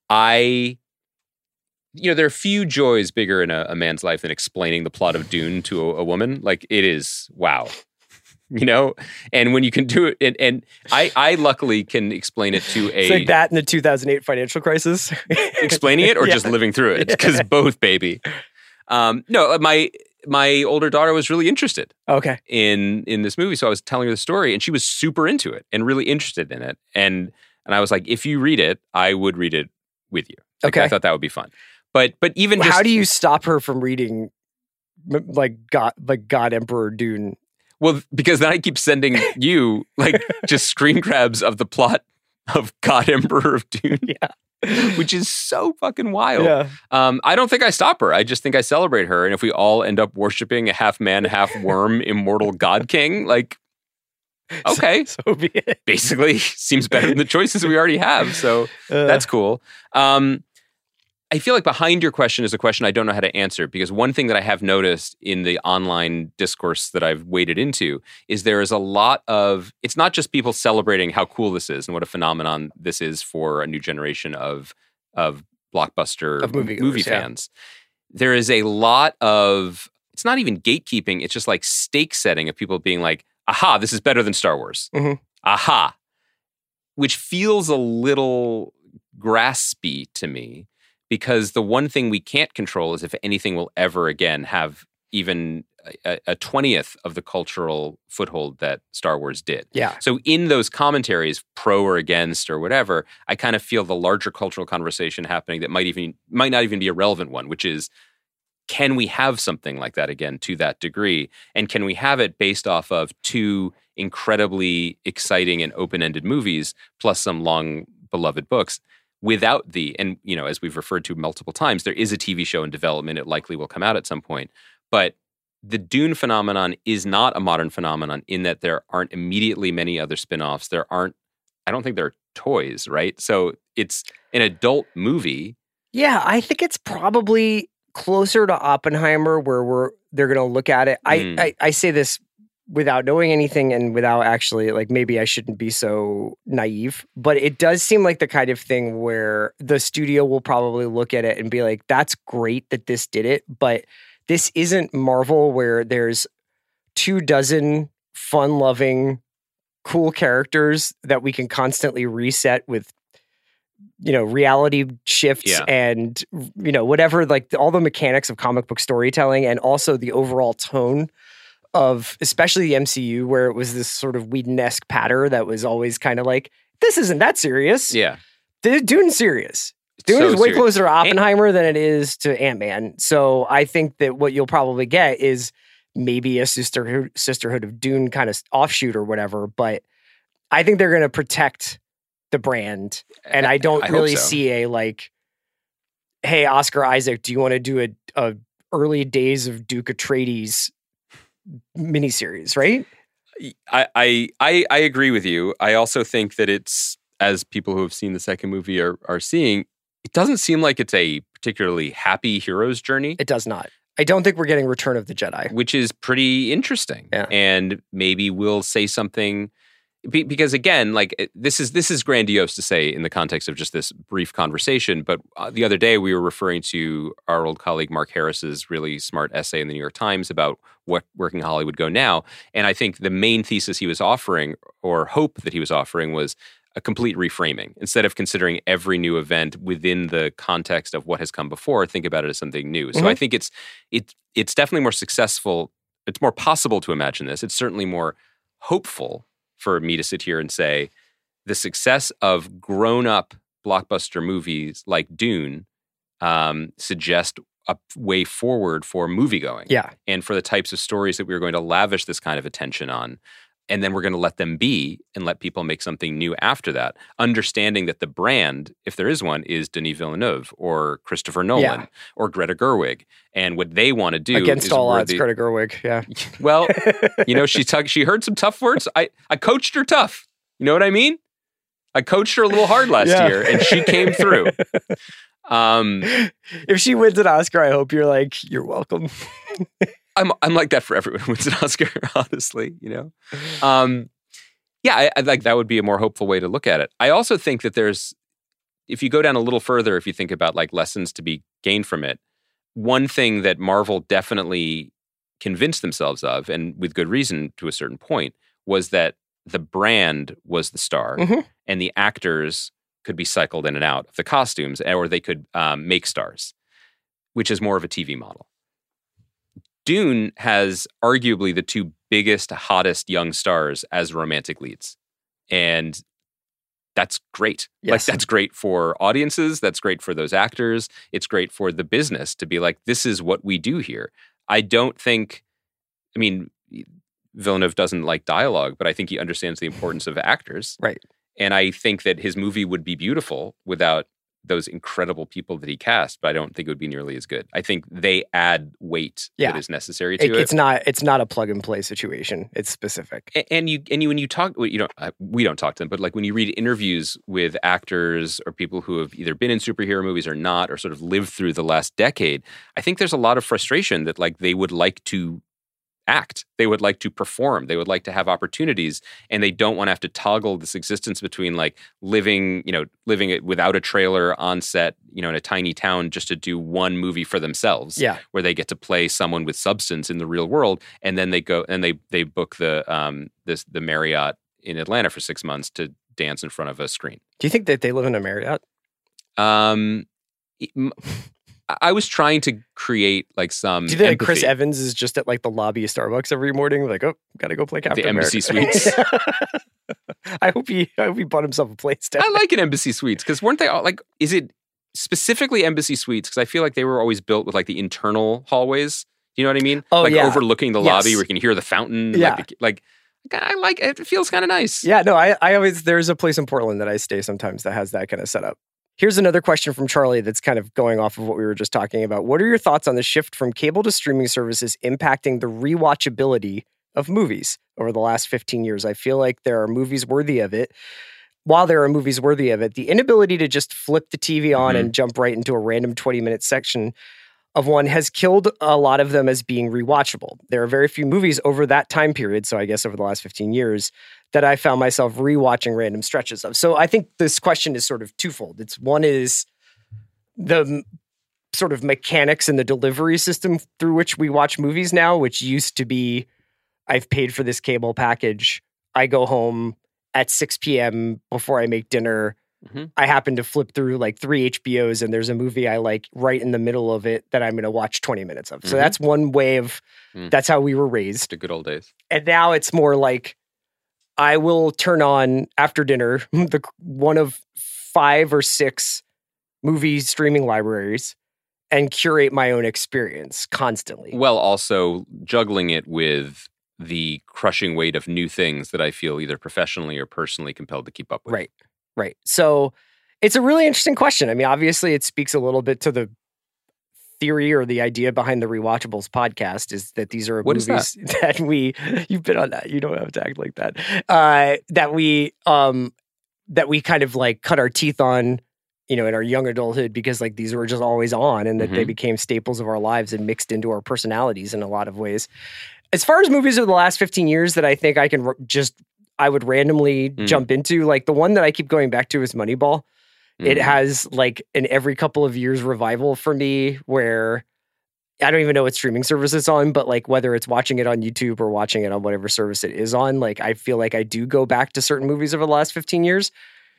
I. You know, there are few joys bigger in a, a man's life than explaining the plot of Dune to a, a woman. Like, it is, wow. You know? And when you can do it, and, and I, I luckily can explain it to a... It's like that in the two thousand eight financial crisis. Explaining it or yeah. just living through it? Because both, baby. Um, no, my my older daughter was really interested okay. in in this movie. So I was telling her the story, and she was super into it and really interested in it. And and I was like, if you read it, I would read it with you. Like, okay. I thought that would be fun. But but even well, just, how do you stop her from reading like God like God Emperor Dune? Well, because then I keep sending you like just screen grabs of the plot of God Emperor of Dune, yeah, which is so fucking wild. Yeah. Um, I don't think I stop her. I just think I celebrate her. And if we all end up worshiping a half man, half worm, immortal God King, like Okay. So, so be it. Basically, seems better than the choices we already have. So Uh, that's cool. Um, I feel like behind your question is a question I don't know how to answer, because one thing that I have noticed in the online discourse that I've waded into is there is a lot of, it's not just people celebrating how cool this is and what a phenomenon this is for a new generation of of blockbuster Of moviegoers, movie yeah. fans. There is a lot of, it's not even gatekeeping, it's just like stake setting of people being like, aha, this is better than Star Wars. Mhm. Aha. Which feels a little graspy to me, because the one thing we can't control is if anything will ever again have even a, a twentieth of the cultural foothold that Star Wars did. Yeah. So in those commentaries, pro or against or whatever, I kind of feel the larger cultural conversation happening that might even might not even be a relevant one, which is, can we have something like that again to that degree? And can we have it based off of two incredibly exciting and open-ended movies plus some long beloved books without the, and you know, as we've referred to multiple times, there is a T V show in development. It likely will come out at some point. But the Dune phenomenon is not a modern phenomenon in that there aren't immediately many other spin-offs. There aren't, I don't think there are toys, right? So it's an adult movie. Yeah, I think it's probably closer to Oppenheimer, where we're they're going to look at it. I, Mm. I I say this without knowing anything and without actually, like, maybe I shouldn't be so naive, but it does seem like the kind of thing where the studio will probably look at it and be like, that's great that this did it, but this isn't Marvel, where there's two dozen fun-loving, cool characters that we can constantly reset with, you know, reality shifts Yeah. and, you know, whatever, like all the mechanics of comic book storytelling, and also the overall tone of, especially the M C U, where it was this sort of Whedon-esque patter that was always kind of like, this isn't that serious. Yeah. D- Dune's serious. Dune So is way serious. closer to Oppenheimer than it is to Ant-Man. So I think that what you'll probably get is maybe a sisterhood, sisterhood of Dune kind of offshoot or whatever. But I think they're going to protect the brand. And I don't I hope really so. see a like, hey, Oscar Isaac, do you want to do a, a early days of Duke Atreides miniseries, right? I, I I I agree with you. I also think that it's, as people who have seen the second movie are are seeing, it doesn't seem like it's a particularly happy hero's journey, It does not. I don't think we're getting Return of the Jedi. which is pretty interesting. Yeah. And maybe we'll say something be- because again, like it- this is this is grandiose to say in the context of just this brief conversation. But uh, the other day we were referring to our old colleague Mark Harris's really smart essay in the New York Times about what working Hollywood go now. And I think the main thesis he was offering, or hope that he was offering, was a complete reframing. Instead of considering every new event within the context of what has come before, think about it as something new. So Mhm. I think it's it, it's definitely more successful. It's more possible to imagine this. It's certainly more hopeful for me to sit here and say the success of grown-up blockbuster movies like Dune um, suggest a way forward for moviegoing. Yeah. And for the types of stories that we're going to lavish this kind of attention on. And then we're going to let them be and let people make something new after that, understanding that the brand, if there is one, is Denis Villeneuve or Christopher Nolan Yeah. or Greta Gerwig. And what they want to do Against is all odds, worthy- Greta Gerwig. Yeah. Well, you know, she tuck, she heard some tough words. I, I coached her tough. You know what I mean? I coached her a little hard last Yeah. year, and she came through. Um, If she wins an Oscar, I hope you're like, you're welcome. I'm I'm like that for everyone who wins an Oscar, honestly, you know? Um, yeah, I, I like that would be a more hopeful way to look at it. I also think that there's, if you go down a little further, if you think about like lessons to be gained from it, one thing that Marvel definitely convinced themselves of, and with good reason to a certain point, was that the brand was the star Mhm. and the actors could be cycled in and out of the costumes, or they could um, make stars, which is more of a T V model. Dune has arguably the two biggest, hottest young stars as romantic leads. And that's great. Like, Yes. that's great for audiences. That's great for those actors. It's great for the business to be like, this is what we do here. I don't think, I mean, Villeneuve doesn't like dialogue, but I think he understands the importance of actors. Right. And I think that his movie would be beautiful without those incredible people that he cast, but I don't think it would be nearly as good. I think they add weight Yeah. that is necessary to It, it. it's not it's not a plug and play situation. It's specific. A- And you, and you, when you talk, well, you know, uh, we don't talk to them, but like when you read interviews with actors or people who have either been in superhero movies or not, or sort of lived through the last decade, I think there's a lot of frustration that like they would like to act, they would like to perform, they would like to have opportunities, and they don't want to have to toggle this existence between like living, you know, living it without a trailer on set, you know, in a tiny town just to do one movie for themselves, Yeah. where they get to play someone with substance in the real world, and then they go and they they book the um this the Marriott in Atlanta for six months to dance in front of a screen. Do you think that they live in a Marriott? Um, m- I was trying to create like some Do you think like, empathy. Chris Evans is just at like the lobby of Starbucks every morning, like, oh, gotta go play Captain The Embassy America. Suites. I hope he I hope he bought himself a place down I like an Embassy Suites because weren't they all like? Is it specifically Embassy Suites? Because I feel like they were always built with like the internal hallways. You know what I mean? Oh, like yeah. overlooking the Yes. lobby where you can hear the fountain. Yeah. Like, the, like I like it. It feels kind of nice. Yeah, no, I, I always, there's a place in Portland that I stay sometimes that has that kind of setup. Here's another question from Charlie that's kind of going off of what we were just talking about. What are your thoughts on the shift from cable to streaming services impacting the rewatchability of movies over the last fifteen years? I feel like there are movies worthy of it. While there are movies worthy of it, the inability to just flip the T V on Mhm. and jump right into a random twenty minute section of one has killed a lot of them as being rewatchable. There are very few movies over that time period, so I guess over the last fifteen years, that I found myself rewatching random stretches of. So I think this question is sort of twofold. It's one is the m- sort of mechanics and the delivery system through which we watch movies now, which used to be, I've paid for this cable package. I go home at six p.m. before I make dinner. Mhm. I happen to flip through like three H B Os and there's a movie I like right in the middle of it that I'm going to watch twenty minutes of. So Mhm. that's one way of, Mm. that's how we were raised. The good old days. And now it's more like I will turn on after dinner the one of five or six movie streaming libraries and curate my own experience constantly. Well, also juggling it with the crushing weight of new things that I feel either professionally or personally compelled to keep up with. Right. Right. So it's a really interesting question. I mean, obviously it speaks a little bit to the theory or the idea behind the Rewatchables podcast is that these are What is movies that? we, you've been on that. You don't have to act like that. Uh, that we, um, that we kind of like cut our teeth on, you know, in our young adulthood because like these were just always on and that they Mhm. became staples of our lives and mixed into our personalities in a lot of ways. As far as movies of the last fifteen years that I think I can r- just, I would randomly Mm. jump into, like the one that I keep going back to is Moneyball. It Mhm. has like an every couple of years revival for me where I don't even know what streaming service it's on, but like whether it's watching it on YouTube or watching it on whatever service it is on, like I feel like I do go back to certain movies over the last fifteen years.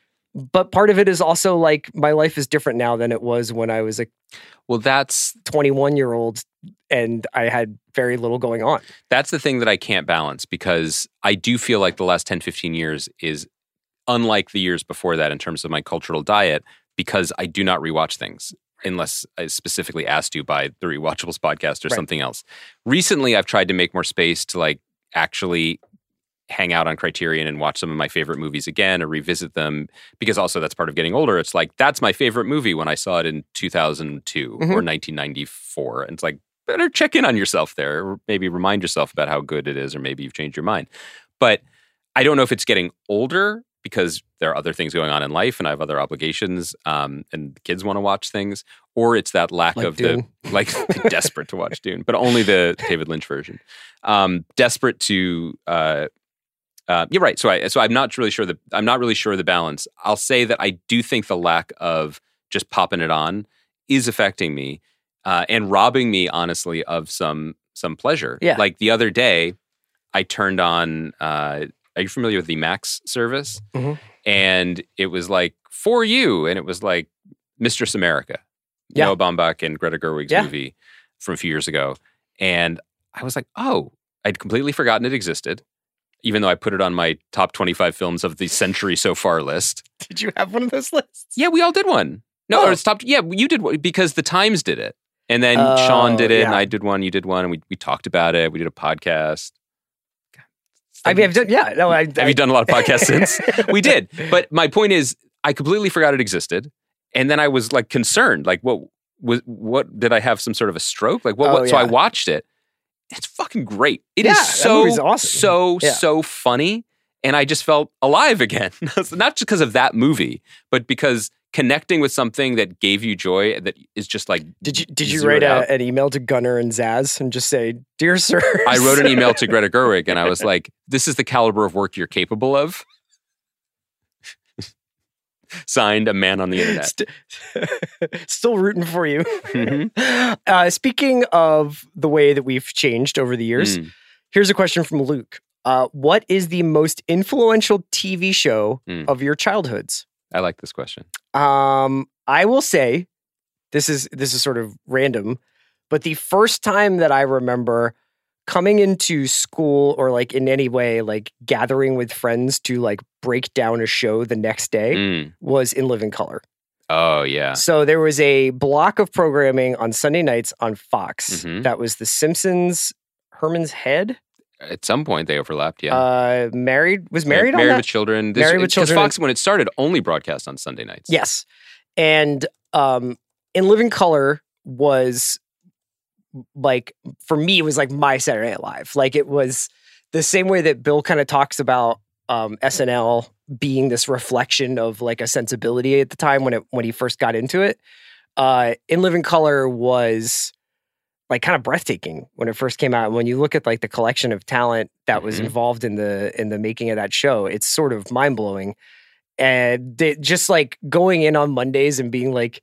But part of it is also like my life is different now than it was when I was a Well, that's twenty-one year old and I had very little going on. that's the thing that I can't balance because I do feel like the last ten, fifteen years is unlike the years before that in terms of my cultural diet because I do not rewatch things unless I specifically asked you by the Rewatchables podcast or Right. something else. Recently, I've tried to make more space to like actually hang out on Criterion and watch some of my favorite movies again or revisit them because also that's part of getting older. It's like, that's my favorite movie when I saw it in two thousand two Mhm. or nineteen ninety-four. And it's like, better check in on yourself there or maybe remind yourself about how good it is or maybe you've changed your mind. But I don't know if it's getting older because there are other things going on in life and I have other obligations um, and the kids want to watch things, or it's that lack Like of Dune. the, like desperate to watch Dune, but only the David Lynch version. Um, desperate to, uh, uh, you're right. So I, so I'm not really sure the, I'm not really sure the balance. I'll say that I do think the lack of just popping it on is affecting me uh, and robbing me, honestly, of some, some pleasure. Yeah. Like the other day, I turned on, uh, are you familiar with the Max service? Mhm. And it was like, for you. And it was like Mistress America, Yeah. Noah Baumbach and Greta Gerwig's Yeah. movie from a few years ago. And I was like, oh, I'd completely forgotten it existed, even though I put it on my top twenty-five films of the century so far list. Did you have one of those lists? Yeah, we all did one. No, Oh. or it's top. Yeah, you did one because the Times did it. And then Oh, Sean did it and yeah. I did one, you did one, and we, we talked about it. We did a podcast. I mean, I've done, yeah. No, I, Have you done a lot of podcasts since? We did. But my point is, I completely forgot it existed. And then I was like concerned, like what was what did I have some sort of a stroke? Like what? Oh, what? So I yeah. watched it. It's fucking great. It Yeah, is that so movie's awesome. so Yeah. so funny, and I just felt alive again. Not just because of that movie, but because connecting with something that gave you joy that is just like Did you did you zeroed write out. a, an email to Gunnar and Zaz and just say, "Dear sir"? I wrote an email to Greta Gerwig and I was like, "This is the caliber of work you're capable of." Signed, a man on the internet. St- Still rooting for you. Mhm. Uh, speaking of the way that we've changed over the years, Mm. here's a question from Luke. Uh, what is the most influential T V show Mm. of your childhoods? I like this question. Um, I will say this is this is sort of random, but the first time that I remember coming into school or like in any way like gathering with friends to like break down a show the next day Mm. was In Living Color. Oh yeah. So there was a block of programming on Sunday nights on Fox Mhm. that was The Simpsons, Herman's Head, At some point they overlapped. Yeah. uh, married was married on Married that. with Children. Married with Because Children. Fox, when it started, only broadcast on Sunday nights. Yes. And um, In Living Color was like, for me, it was like my Saturday Night Live. Like it was the same way that Bill kind of talks about um, S N L being this reflection of like a sensibility at the time when it when he first got into it. Uh, In Living Color was like kind of breathtaking when it first came out. When you look at like the collection of talent that was Mhm. involved in the in the making of that show, it's sort of mind blowing. And they, just like going in on Mondays and being like,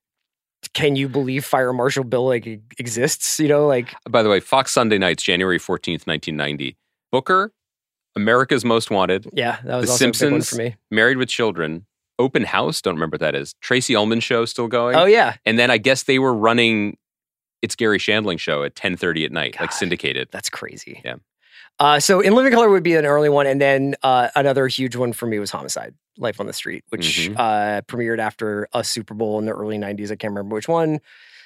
can you believe Fire Marshal Bill like e- exists? You know, like By the way, Fox Sunday nights, January fourteenth, nineteen ninety. Booker, America's Most Wanted, yeah, that was The also a big one Simpsons, for me. Married with Children, Open House, don't remember what that is. Tracy Ullman Show still going. Oh yeah, And then I guess they were running It's Gary Shandling Show at ten thirty at night, like God. syndicated. that's crazy. Yeah. Uh, so In Living Color would be an early one, and then uh, another huge one for me was Homicide: Life on the Street, which Mhm. uh, premiered after a Super Bowl in the early nineties. I can't remember which one,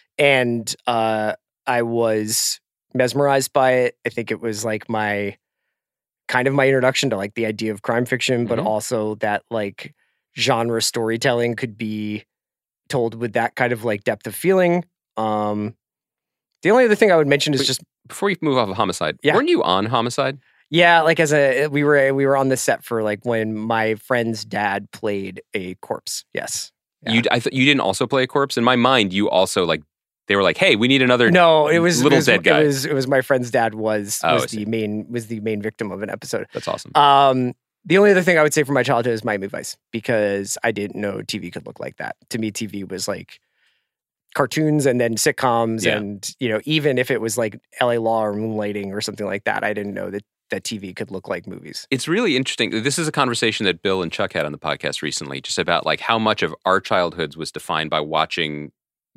and uh, I was mesmerized by it. I think it was like my kind of my introduction to like the idea of crime fiction, but Mhm. also that like genre storytelling could be told with that kind of like depth of feeling. Um, the only other thing I would mention is Wait. just Before you move off of Homicide, Yeah. weren't you on Homicide? yeah, like as a we were we were on the set for like when my friend's dad played a corpse. Yes. Yeah. You, I thought you didn't also play a corpse. In my mind, you also like they were like, "Hey, we need another." No, it was little it was, dead guy. It was it was my friend's dad was Oh, I was see. the main was the main victim of an episode. That's awesome. Um, the only other thing I would say from my childhood is Miami Vice because I didn't know T V could look like that. To me, T V was like cartoons and then sitcoms, Yeah. and you know, even if it was like L A Law or Moonlighting or something like that, I didn't know that that T V could look like movies. It's really interesting. This is a conversation that Bill and Chuck had on the podcast recently, just about like how much of our childhoods was defined by watching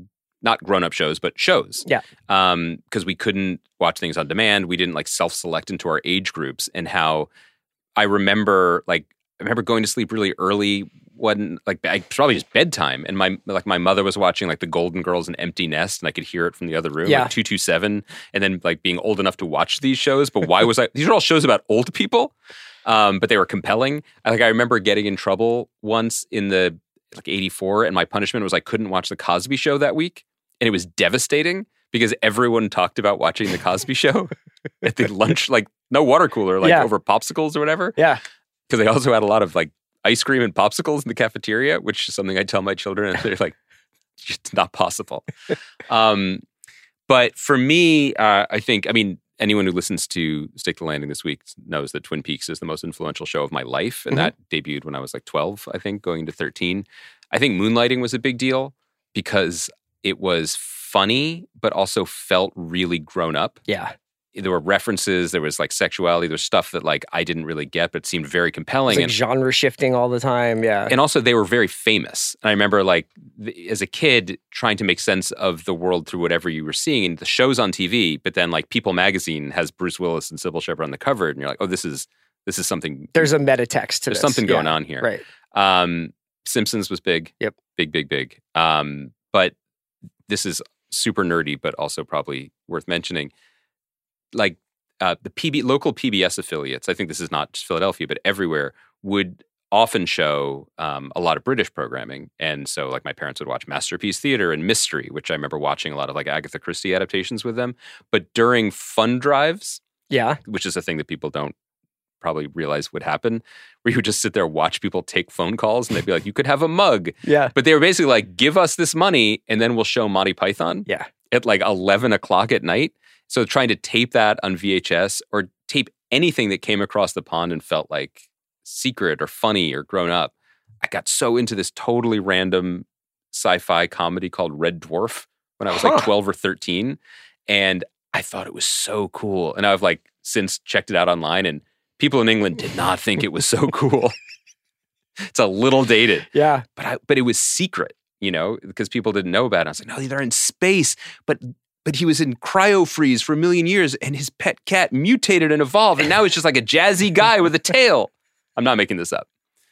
not grown-up shows, but shows. Yeah. Um, because we couldn't watch things on demand. We didn't like self-select into our age groups. And how I remember like I remember going to sleep really early when like I, probably just bedtime, and my like my mother was watching like The Golden Girls and Empty Nest, and I could hear it from the other room, Yeah. like two two seven, and then like being old enough to watch these shows. But why was I? These are all shows about old people, um, but they were compelling. I, like I remember getting in trouble once in the like eighty-four, and my punishment was I couldn't watch The Cosby Show that week, and it was devastating because everyone talked about watching The Cosby Show at the lunch, like no water cooler, like Yeah. over popsicles or whatever. Yeah. Because they also had a lot of like ice cream and popsicles in the cafeteria, which is something I tell my children, and they're like, it's not possible. um, but for me, uh, I think, I mean, anyone who listens to Stick the Landing this week knows that Twin Peaks is the most influential show of my life. And Mhm. that debuted when I was like twelve, I think, going into thirteen. I think Moonlighting was a big deal because it was funny, but also felt really grown up. Yeah. There were references, there was like sexuality, there's stuff that like I didn't really get, but seemed very compelling. It's like and, genre shifting all the time. Yeah. and also they were very famous. And I remember like th- as a kid trying to make sense of the world through whatever you were seeing, and the show's on T V, but then like People magazine has Bruce Willis and Sybil Shepherd on the cover, and you're like, oh, this is this is something. There's a meta text to there's this. something going Yeah. on here. Right. Um, Simpsons was big. Yep. Big, big, big. Um, but this is super nerdy, but also probably worth mentioning. Like uh, the P B local P B S affiliates, I think this is not just Philadelphia, but everywhere, would often show um, a lot of British programming. And so like my parents would watch Masterpiece Theater and Mystery, which I remember watching a lot of like Agatha Christie adaptations with them. But during fund drives, Yeah. which is a thing that people don't probably realize would happen, where you would just sit there and watch people take phone calls and they'd be like, you could have a mug. Yeah. But they were basically like, give us this money and then we'll show Monty Python Yeah. at like eleven o'clock at night. So trying to tape that on V H S or tape anything that came across the pond and felt like secret or funny or grown up. I got so into this totally random sci-fi comedy called Red Dwarf when I was like Huh. twelve or thirteen. And I thought it was so cool. And I've like since checked it out online, and people in England did not think it was so cool. It's a little dated, Yeah. but I, but it was secret, you know, because people didn't know about it. I was like, no, they're in space, but but he was in cryo freeze for a million years, and his pet cat mutated and evolved, and now he's just like a jazzy guy with a tail. I'm not making this up.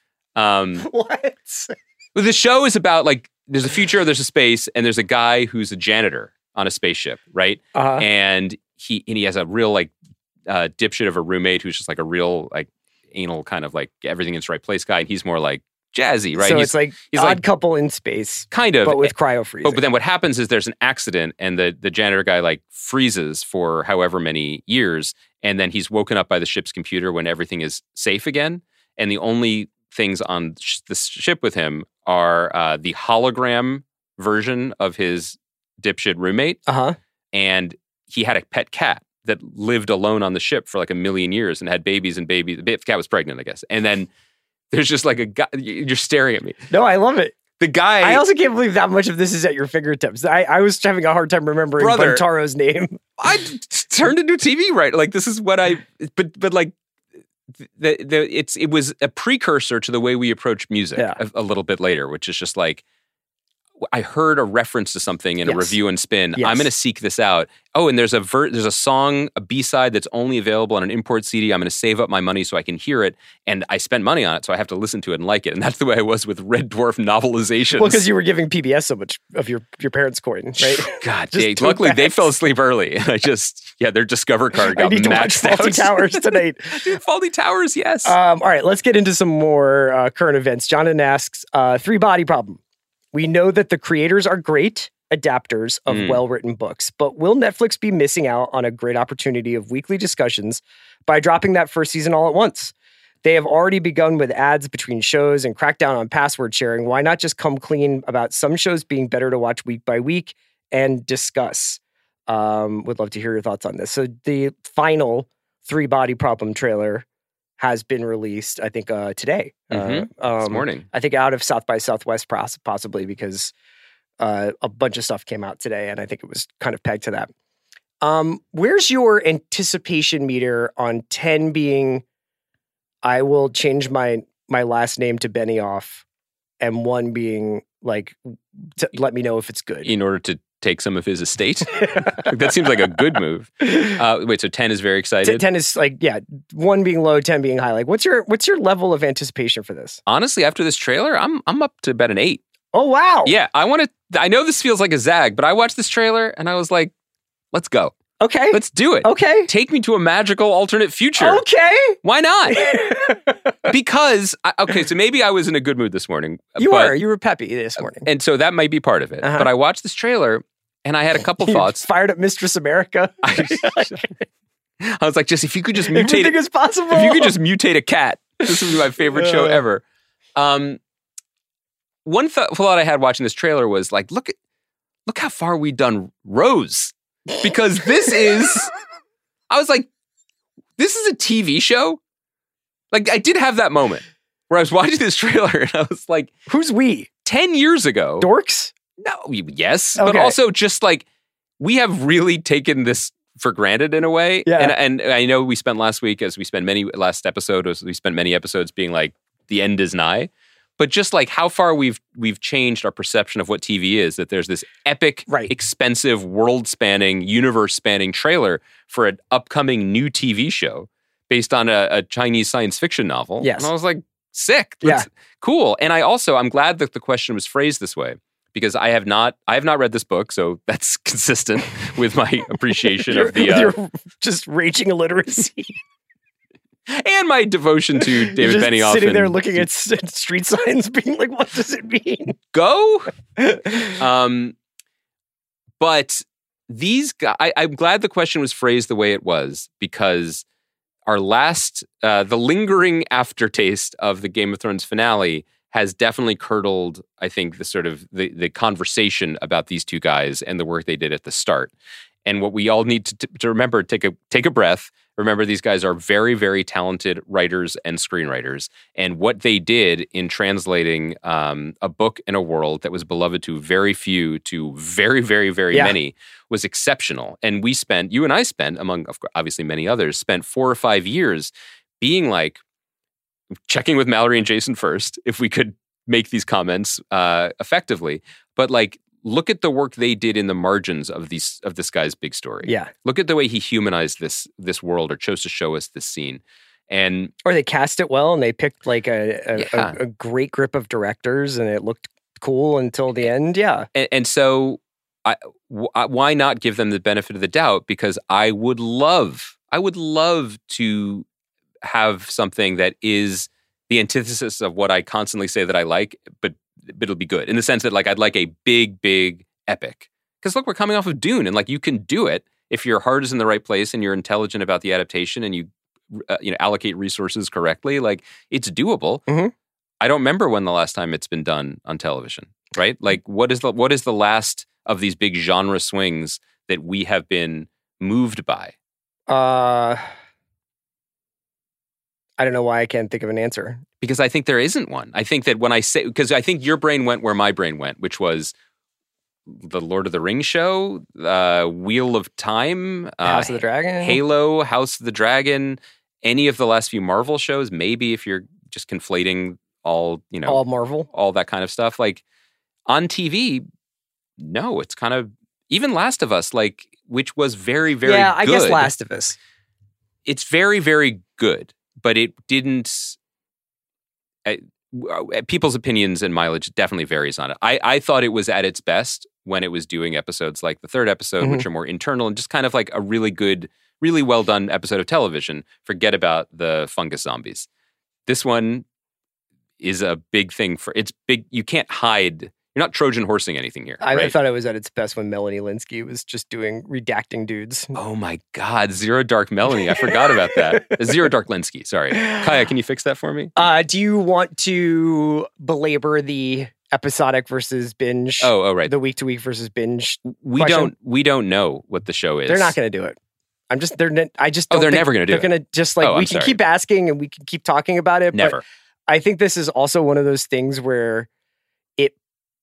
Um, What? Well, the show is about like there's a future, there's a space, and there's a guy who's a janitor on a spaceship, right? Uh-huh. And he and he has a real like uh, dipshit of a roommate who's just like a real like anal kind of like everything in its right place guy, and he's more like jazzy, right? So he's it's like he's odd like- couple in space, kind of, but with cryo freezing. but, but then what happens is there's an accident, and the the janitor guy like freezes for however many years, and then he's woken up by the ship's computer when everything is safe again, and the only things on sh- the ship with him are uh, the hologram version of his dipshit roommate, uh-huh. and he had a pet cat that lived alone on the ship for like a million years and had babies and babies. The cat was pregnant, I guess. And then there's just like a guy, you're staring at me. No, I love it. The guy, I also can't believe that much of this is at your fingertips. I, I was having a hard time remembering Brother. Buntaro's name. I t- turned into T V, right? Like this is what I, but but like the the it's it was a precursor to the way we approach music Yeah. a, a little bit later, which is just like I heard a reference to something in Yes. a review and spin. Yes. I'm going to seek this out. Oh, and there's a ver- there's a song, a B-side that's only available on an import C D. I'm going to save up my money so I can hear it, and I spent money on it, so I have to listen to it and like it. And that's the way I was with Red Dwarf novelizations. Well, because you were giving P B S so much of your, your parents' coin, right? God, Just Jay, two luckily they bags. fell asleep early. And I just, yeah, their Discover card I got need to watch maxed Faulty out. Towers tonight. Dude, Faulty Towers, yes. Um, all right, let's get into some more uh, current events. Jonathan asks, uh, three body problem. We know that the creators are great adapters of Mm. well-written books, but will Netflix be missing out on a great opportunity of weekly discussions by dropping that first season all at once? They have already begun with ads between shows and cracked down on password sharing. Why not just come clean about some shows being better to watch week by week and discuss? Um, would love to hear your thoughts on this. So the final Three Body Problem trailer has been released, I think, uh, today. Mhm. Uh, um, this morning. I think out of South by Southwest poss- possibly because uh, a bunch of stuff came out today, and I think it was kind of pegged to that. Um, where's your anticipation meter on ten being, I will change my my last name to Benioff, and one being like, t- let me know if it's good. In order to take some of his estate. That seems like a good move. Uh, wait, so ten is very T- excited? ten is like, yeah, one being low, ten being high. Like, what's your what's your level of anticipation for this? Honestly, after this trailer, I'm I'm up to about an eight. Oh wow! Yeah, I want to. I know this feels like a zag, but I watched this trailer and I was like, "Let's go, Okay. let's do it. Okay. Take me to a magical alternate future. Okay. Why not? Because I, okay, so maybe I was in a good mood this morning. You but- were you were peppy this morning. and so that might be part of it. Uh-huh. But I watched this trailer and I had a couple You thoughts. Fired up Mistress America. I, I was like, just if you could just mutate, Everything is possible. if you could just mutate a cat, this would be my favorite show Yeah. ever. Um, one th- thought I had watching this trailer was like, look at look how far we've done Rose, because this is. I was like, this is a T V show. Like I did have that moment where I was watching this trailer and I was like, Who's we? ten years ago, Dorks? no, yes, but Okay. also just like we have really taken this for granted in a way. Yeah. And, and I know we spent last week, as we spent many last episode, as we spent many episodes being like the end is nigh. But just like how far we've we've changed our perception of what T V is, that there's this epic, Right. expensive, world-spanning, universe-spanning trailer for an upcoming new T V show based on a, a Chinese science fiction novel. Yes. And I was like, sick. Yeah. That's cool. And I also, I'm glad that the question was phrased this way because I have not, I have not read this book, so that's consistent with my appreciation of the. With Uh, your just raging illiteracy. and my devotion to David Just Benioff. sitting there and looking at s- street signs, being like, "What does it mean?" Go. um, but these guys, I, I'm glad the question was phrased the way it was, because our last, uh, the lingering aftertaste of the Game of Thrones finale has definitely curdled, I think, the sort of the, the conversation about these two guys and the work they did at the start. And what we all need to, to remember, take a take a breath. Remember, these guys are very, very talented writers and screenwriters. And what they did in translating um, a book and a world that was beloved to very few to very, very, very Yeah. many was exceptional. And we spent, you and I spent, among of course, obviously many others, spent four or five years being like, checking with Mallory and Jason first if we could make these comments uh, effectively. But like, look at the work they did in the margins of these of this guy's big story. Yeah. Look at the way he humanized this this world, or chose to show us this scene. And Or they cast it well, and they picked like a a, Yeah. a, a great grip of directors, and it looked cool until the end. Yeah. and, and so, I, w- I- why not give them the benefit of the doubt? Because I would love, I would love to have something that is the antithesis of what I constantly say that I like, but but it'll be good in the sense that like I'd like a big, big epic. Because look, we're coming off of Dune, and like you can do it if your heart is in the right place and you're intelligent about the adaptation and you uh, you know allocate resources correctly. Like it's doable. Mhm. I don't remember when the last time it's been done on television. Right? Like what is the what is the last of these big genre swings that we have been moved by? Uh, I don't know why I can't think of an answer. Because I think there isn't one. I think that when I say, because I think your brain went where my brain went, which was the Lord of the Rings show, uh, Wheel of Time, uh, House of the Dragon, Halo, House of the Dragon, any of the last few Marvel shows. Maybe if you're just conflating all, you know, all Marvel. all that kind of stuff. Like on T V, no, it's kind of even Last of Us, like which was very, very yeah, I good. guess Last of Us. It's very, very good, but it didn't. I, people's opinions and mileage definitely varies on it. I, I thought it was at its best when it was doing episodes like the third episode, Mhm. which are more internal and just kind of like a really good, really well done episode of television. Forget about the fungus zombies. This one is a big thing for it's big. You can't hide. You're not Trojan horsing anything here. I, I right? thought it was at its best when Melanie Linsky was just doing redacting dudes. Oh my God, Zero Dark Melanie. I forgot about that. Zero Dark Linsky. Sorry. Kaya, can you fix that for me? Uh, do you want to belabor the episodic versus binge? Oh, oh, right. The week to week versus binge. We question? don't we don't know what the show is. They're not going to do it. I'm just they're. ne- I just. Oh, Don't they're think never gonna do They're it. going to just like Oh, we I'm can sorry. keep asking and we can keep talking about it. Never. But I think this is also one of those things where it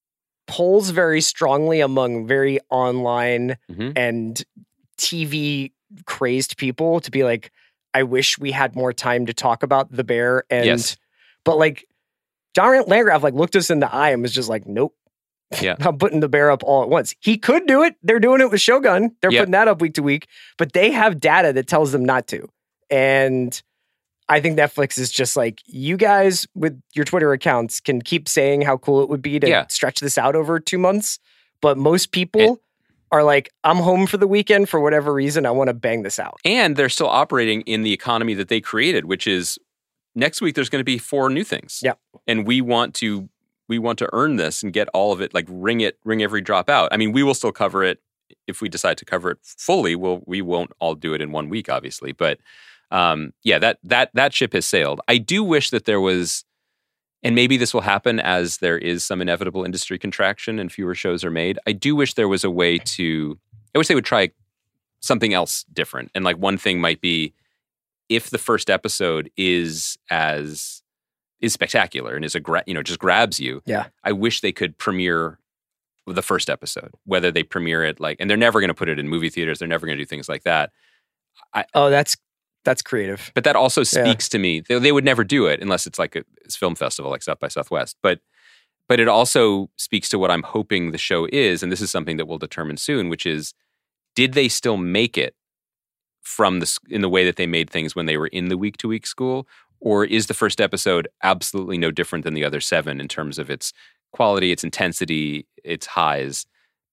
pulls very strongly among very online Mhm. and T V crazed people to be like, I wish we had more time to talk about the bear. And Yes. but like John Landgraf like looked us in the eye and was just like, nope. Yeah. I'm putting the bear up all at once. He could do it. They're doing it with Shogun. They're Yep. putting that up week to week, but they have data that tells them not to. And I think Netflix is just like, you guys with your Twitter accounts can keep saying how cool it would be to Yeah. stretch this out over two months. But most people And- are like, I'm home for the weekend for whatever reason. I want to bang this out. And they're still operating in the economy that they created, which is next week there's going to be four new things. Yeah. And we want to we want to earn this and get all of it, like wring it, wring every drop out. I mean, we will still cover it if we decide to cover it fully. We'll we won't all do it in one week, obviously. But um, yeah, that that that ship has sailed. I do wish that there was, and maybe this will happen as there is some inevitable industry contraction and fewer shows are made. I do wish there was a way to. I wish they would try something else different. And like one thing might be if the first episode is as is spectacular and is a gra- you know just grabs you. Yeah. I wish they could premiere the first episode, whether they premiere it like, and they're never going to put it in movie theaters. They're never going to do things like that. Oh, that's that's creative. But that also Yeah. speaks to me. They, they would never do it unless it's like a it's film festival like South by Southwest. But but it also speaks to what I'm hoping the show is, and this is something that we'll determine soon, which is did they still make it from the s- in the way that they made things when they were in the week to week school, or is the first episode absolutely no different than the other seven in terms of its quality, its intensity, its highs?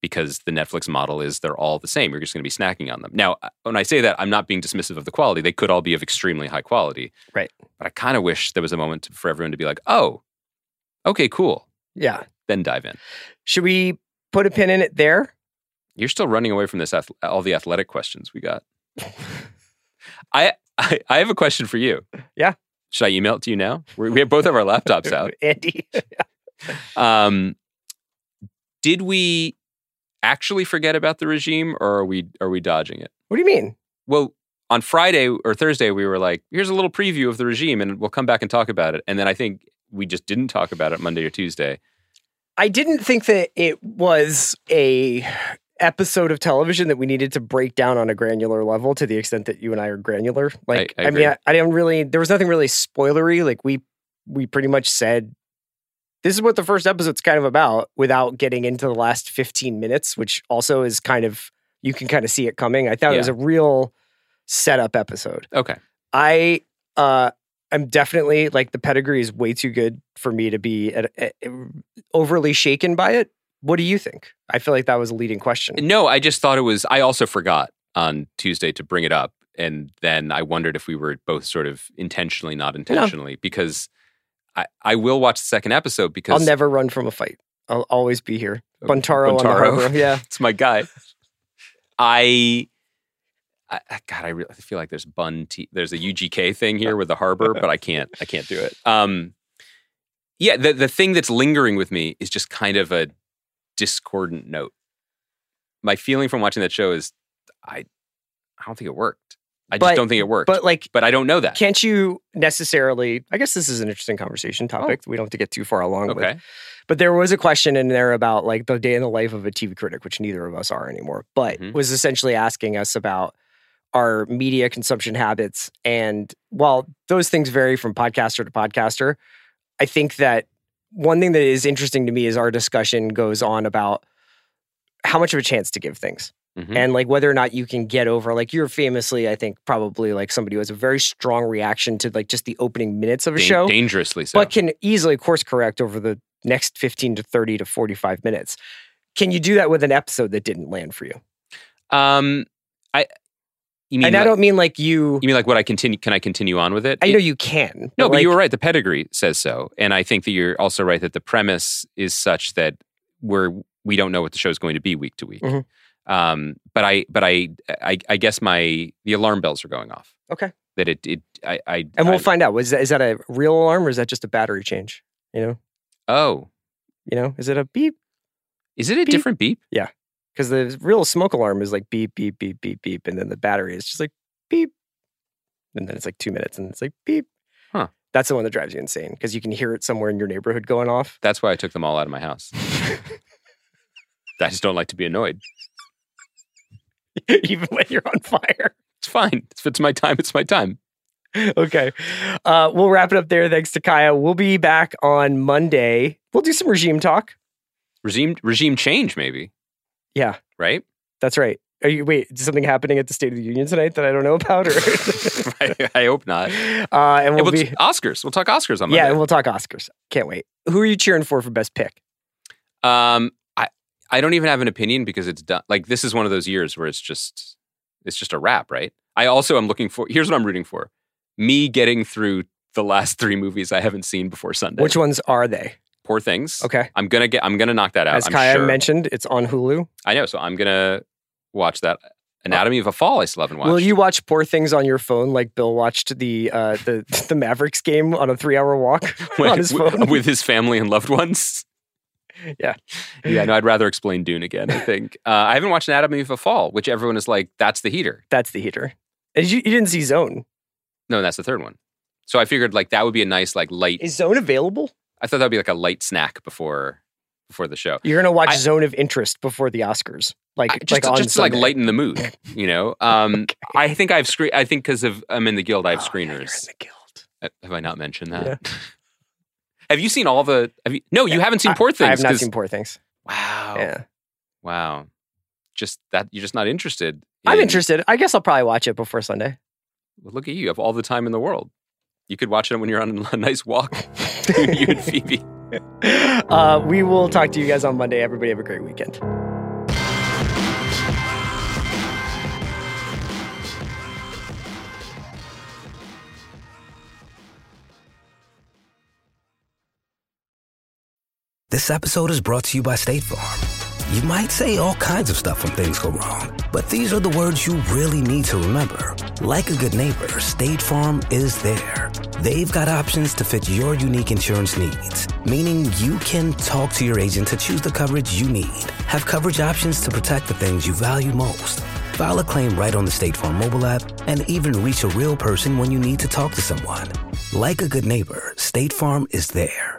because the Netflix model is they're all the same. You're just going to be snacking on them. Now, when I say that, I'm not being dismissive of the quality. They could all be of extremely high quality. Right. But I kind of wish there was a moment for everyone to be like, oh, okay, cool. Yeah. Then dive in. Should we put a pin in it there? You're still running away from this ath- all the athletic questions we got. I, I I have a question for you. Yeah. Should I email it to you now? We're, we have both of our laptops out. Andy. um, did we actually forget about the regime, or are we are we dodging it? What do you mean? Well, on Friday or Thursday, we were like, here's a little preview of the regime, and we'll come back and talk about it. And then I think we just didn't talk about it Monday or Tuesday. I didn't think that it was a episode of television that we needed to break down on a granular level to the extent that you and I are granular. Like, I, I, I mean, I, I didn't really, there was nothing really spoilery. Like we, we pretty much said, this is what the first episode's kind of about without getting into the last fifteen minutes, which also is kind of, you can kind of see it coming. I thought Yeah. it was a real setup episode. Okay. I, uh, I'm definitely like the pedigree is way too good for me to be at, at, overly shaken by it. What do you think? I feel like that was a leading question. No, I just thought it was, I also forgot on Tuesday to bring it up. And then I wondered if we were both sort of intentionally, not intentionally, because I, I will watch the second episode because I'll never run from a fight. I'll always be here. Buntaro, on the Buntaro. harbor. Yeah. It's my guy. I, I God, I really feel like there's bun. T- there's a U G K thing here with the harbor, but I can't. I can't do it. Um, yeah, the the thing that's lingering with me is just kind of a discordant note. My feeling from watching that show is, I, I don't think it worked. I But- just don't think it worked. But like, but I don't know that. can't you necessarily, I guess this is an interesting conversation topic. We don't have to get too far along with. Okay. But there was a question in there about like the day in the life of a T V critic, which neither of us are anymore, but Mhm. was essentially asking us about our media consumption habits. And while those things vary from podcaster to podcaster, I think that one thing that is interesting to me is our discussion goes on about how much of a chance to give things. Mhm. And like whether or not you can get over, like you're famously, I think, probably like somebody who has a very strong reaction to like just the opening minutes of a Dan- show, dangerously so. but can easily course correct over the next fifteen to thirty to forty-five minutes. Can you do that with an episode that didn't land for you? um, I. You mean And I like, don't mean like you, you mean like what I continue? Can I continue on with it? I It- know you can. No, but like, you were right. The pedigree says so, and I think that you're also right that the premise is such that we're we don't know what the show's going to be week to week. Mhm. Um, but I, but I, I, I guess my the alarm bells are going off. Okay. That it, it, I, I And we'll I- find out. Was that, is that a real alarm or is that just a battery change? You know, Oh, you know, is it a beep? is it a Beep. different beep? Because the real smoke alarm is like beep, beep, beep, beep, beep. And then the battery is just like beep. And then it's like two minutes and it's like beep. Huh. That's the one that drives you insane because you can hear it somewhere in your neighborhood going off. That's why I took them all out of my house. I just don't like to be annoyed. Even when you're on fire. It's fine. If it's my time, it's my time. Okay. Uh, we'll wrap it up there. Thanks to Kaya. We'll be back on Monday. We'll do some regime talk. Regime, regime change, maybe. Yeah, Right? that's right. Are you wait? Is something happening at the State of the Union tonight that I don't know about? Or I, I hope not. uh, and Hey, we'll we'll be t- Oscars. We'll talk Oscars on Monday. yeah, and we'll talk Oscars. Can't wait. Who are you cheering for for best pick? Um, I I don't even have an opinion because it's done. Like this is one of those years where it's just it's just a wrap, right? I also am looking for. Here's what I'm rooting for: me getting through the last three movies I haven't seen before Sunday. Which ones are they? Poor Things. Okay. I'm gonna get. I'm gonna knock that out. As I'm Kaya sure. mentioned, it's on Hulu. I know. So I'm gonna watch that. Anatomy of a Fall. I still haven't watched. Will you watch Poor Things on your phone like Bill watched the uh, the the Mavericks game on a three hour walk on his with, phone? with his family and loved ones? Yeah. Yeah. No, I'd rather explain Dune again. I think uh, I haven't watched Anatomy of a Fall, which everyone is like, that's the heater. That's the heater. And you, you didn't see Zone. No, that's the third one. So I figured like that would be a nice like light. Is Zone available? I thought that would be like a light snack before before the show. You're gonna watch I- Zone of Interest before the Oscars, like I- just like to, on just to like Sunday. lighten the mood, you know. Um, I think I've screen. I think because of I'm in the guild, I have Oh, yeah, you're in screeners. the guild. Uh, Have I not mentioned that? Yeah. Have you seen all the? Have you? No, you haven't seen I- Poor Things. I have not 'cause- seen Poor Things. Wow. Yeah, Wow. Just that you're just not interested. I'm in- interested. I guess I'll probably watch it before Sunday. Well, look at you. You have all the time in the world. You could watch it when you're on a nice walk. you and Phoebe. Uh, we will talk to you guys on Monday. Everybody have a great weekend. This episode is brought to you by State Farm. You might say all kinds of stuff when things go wrong, but these are the words you really need to remember. Like a good neighbor, State Farm is there. They've got options to fit your unique insurance needs, meaning you can talk to your agent to choose the coverage you need, have coverage options to protect the things you value most, file a claim right on the State Farm mobile app, and even reach a real person when you need to talk to someone. Like a good neighbor, State Farm is there.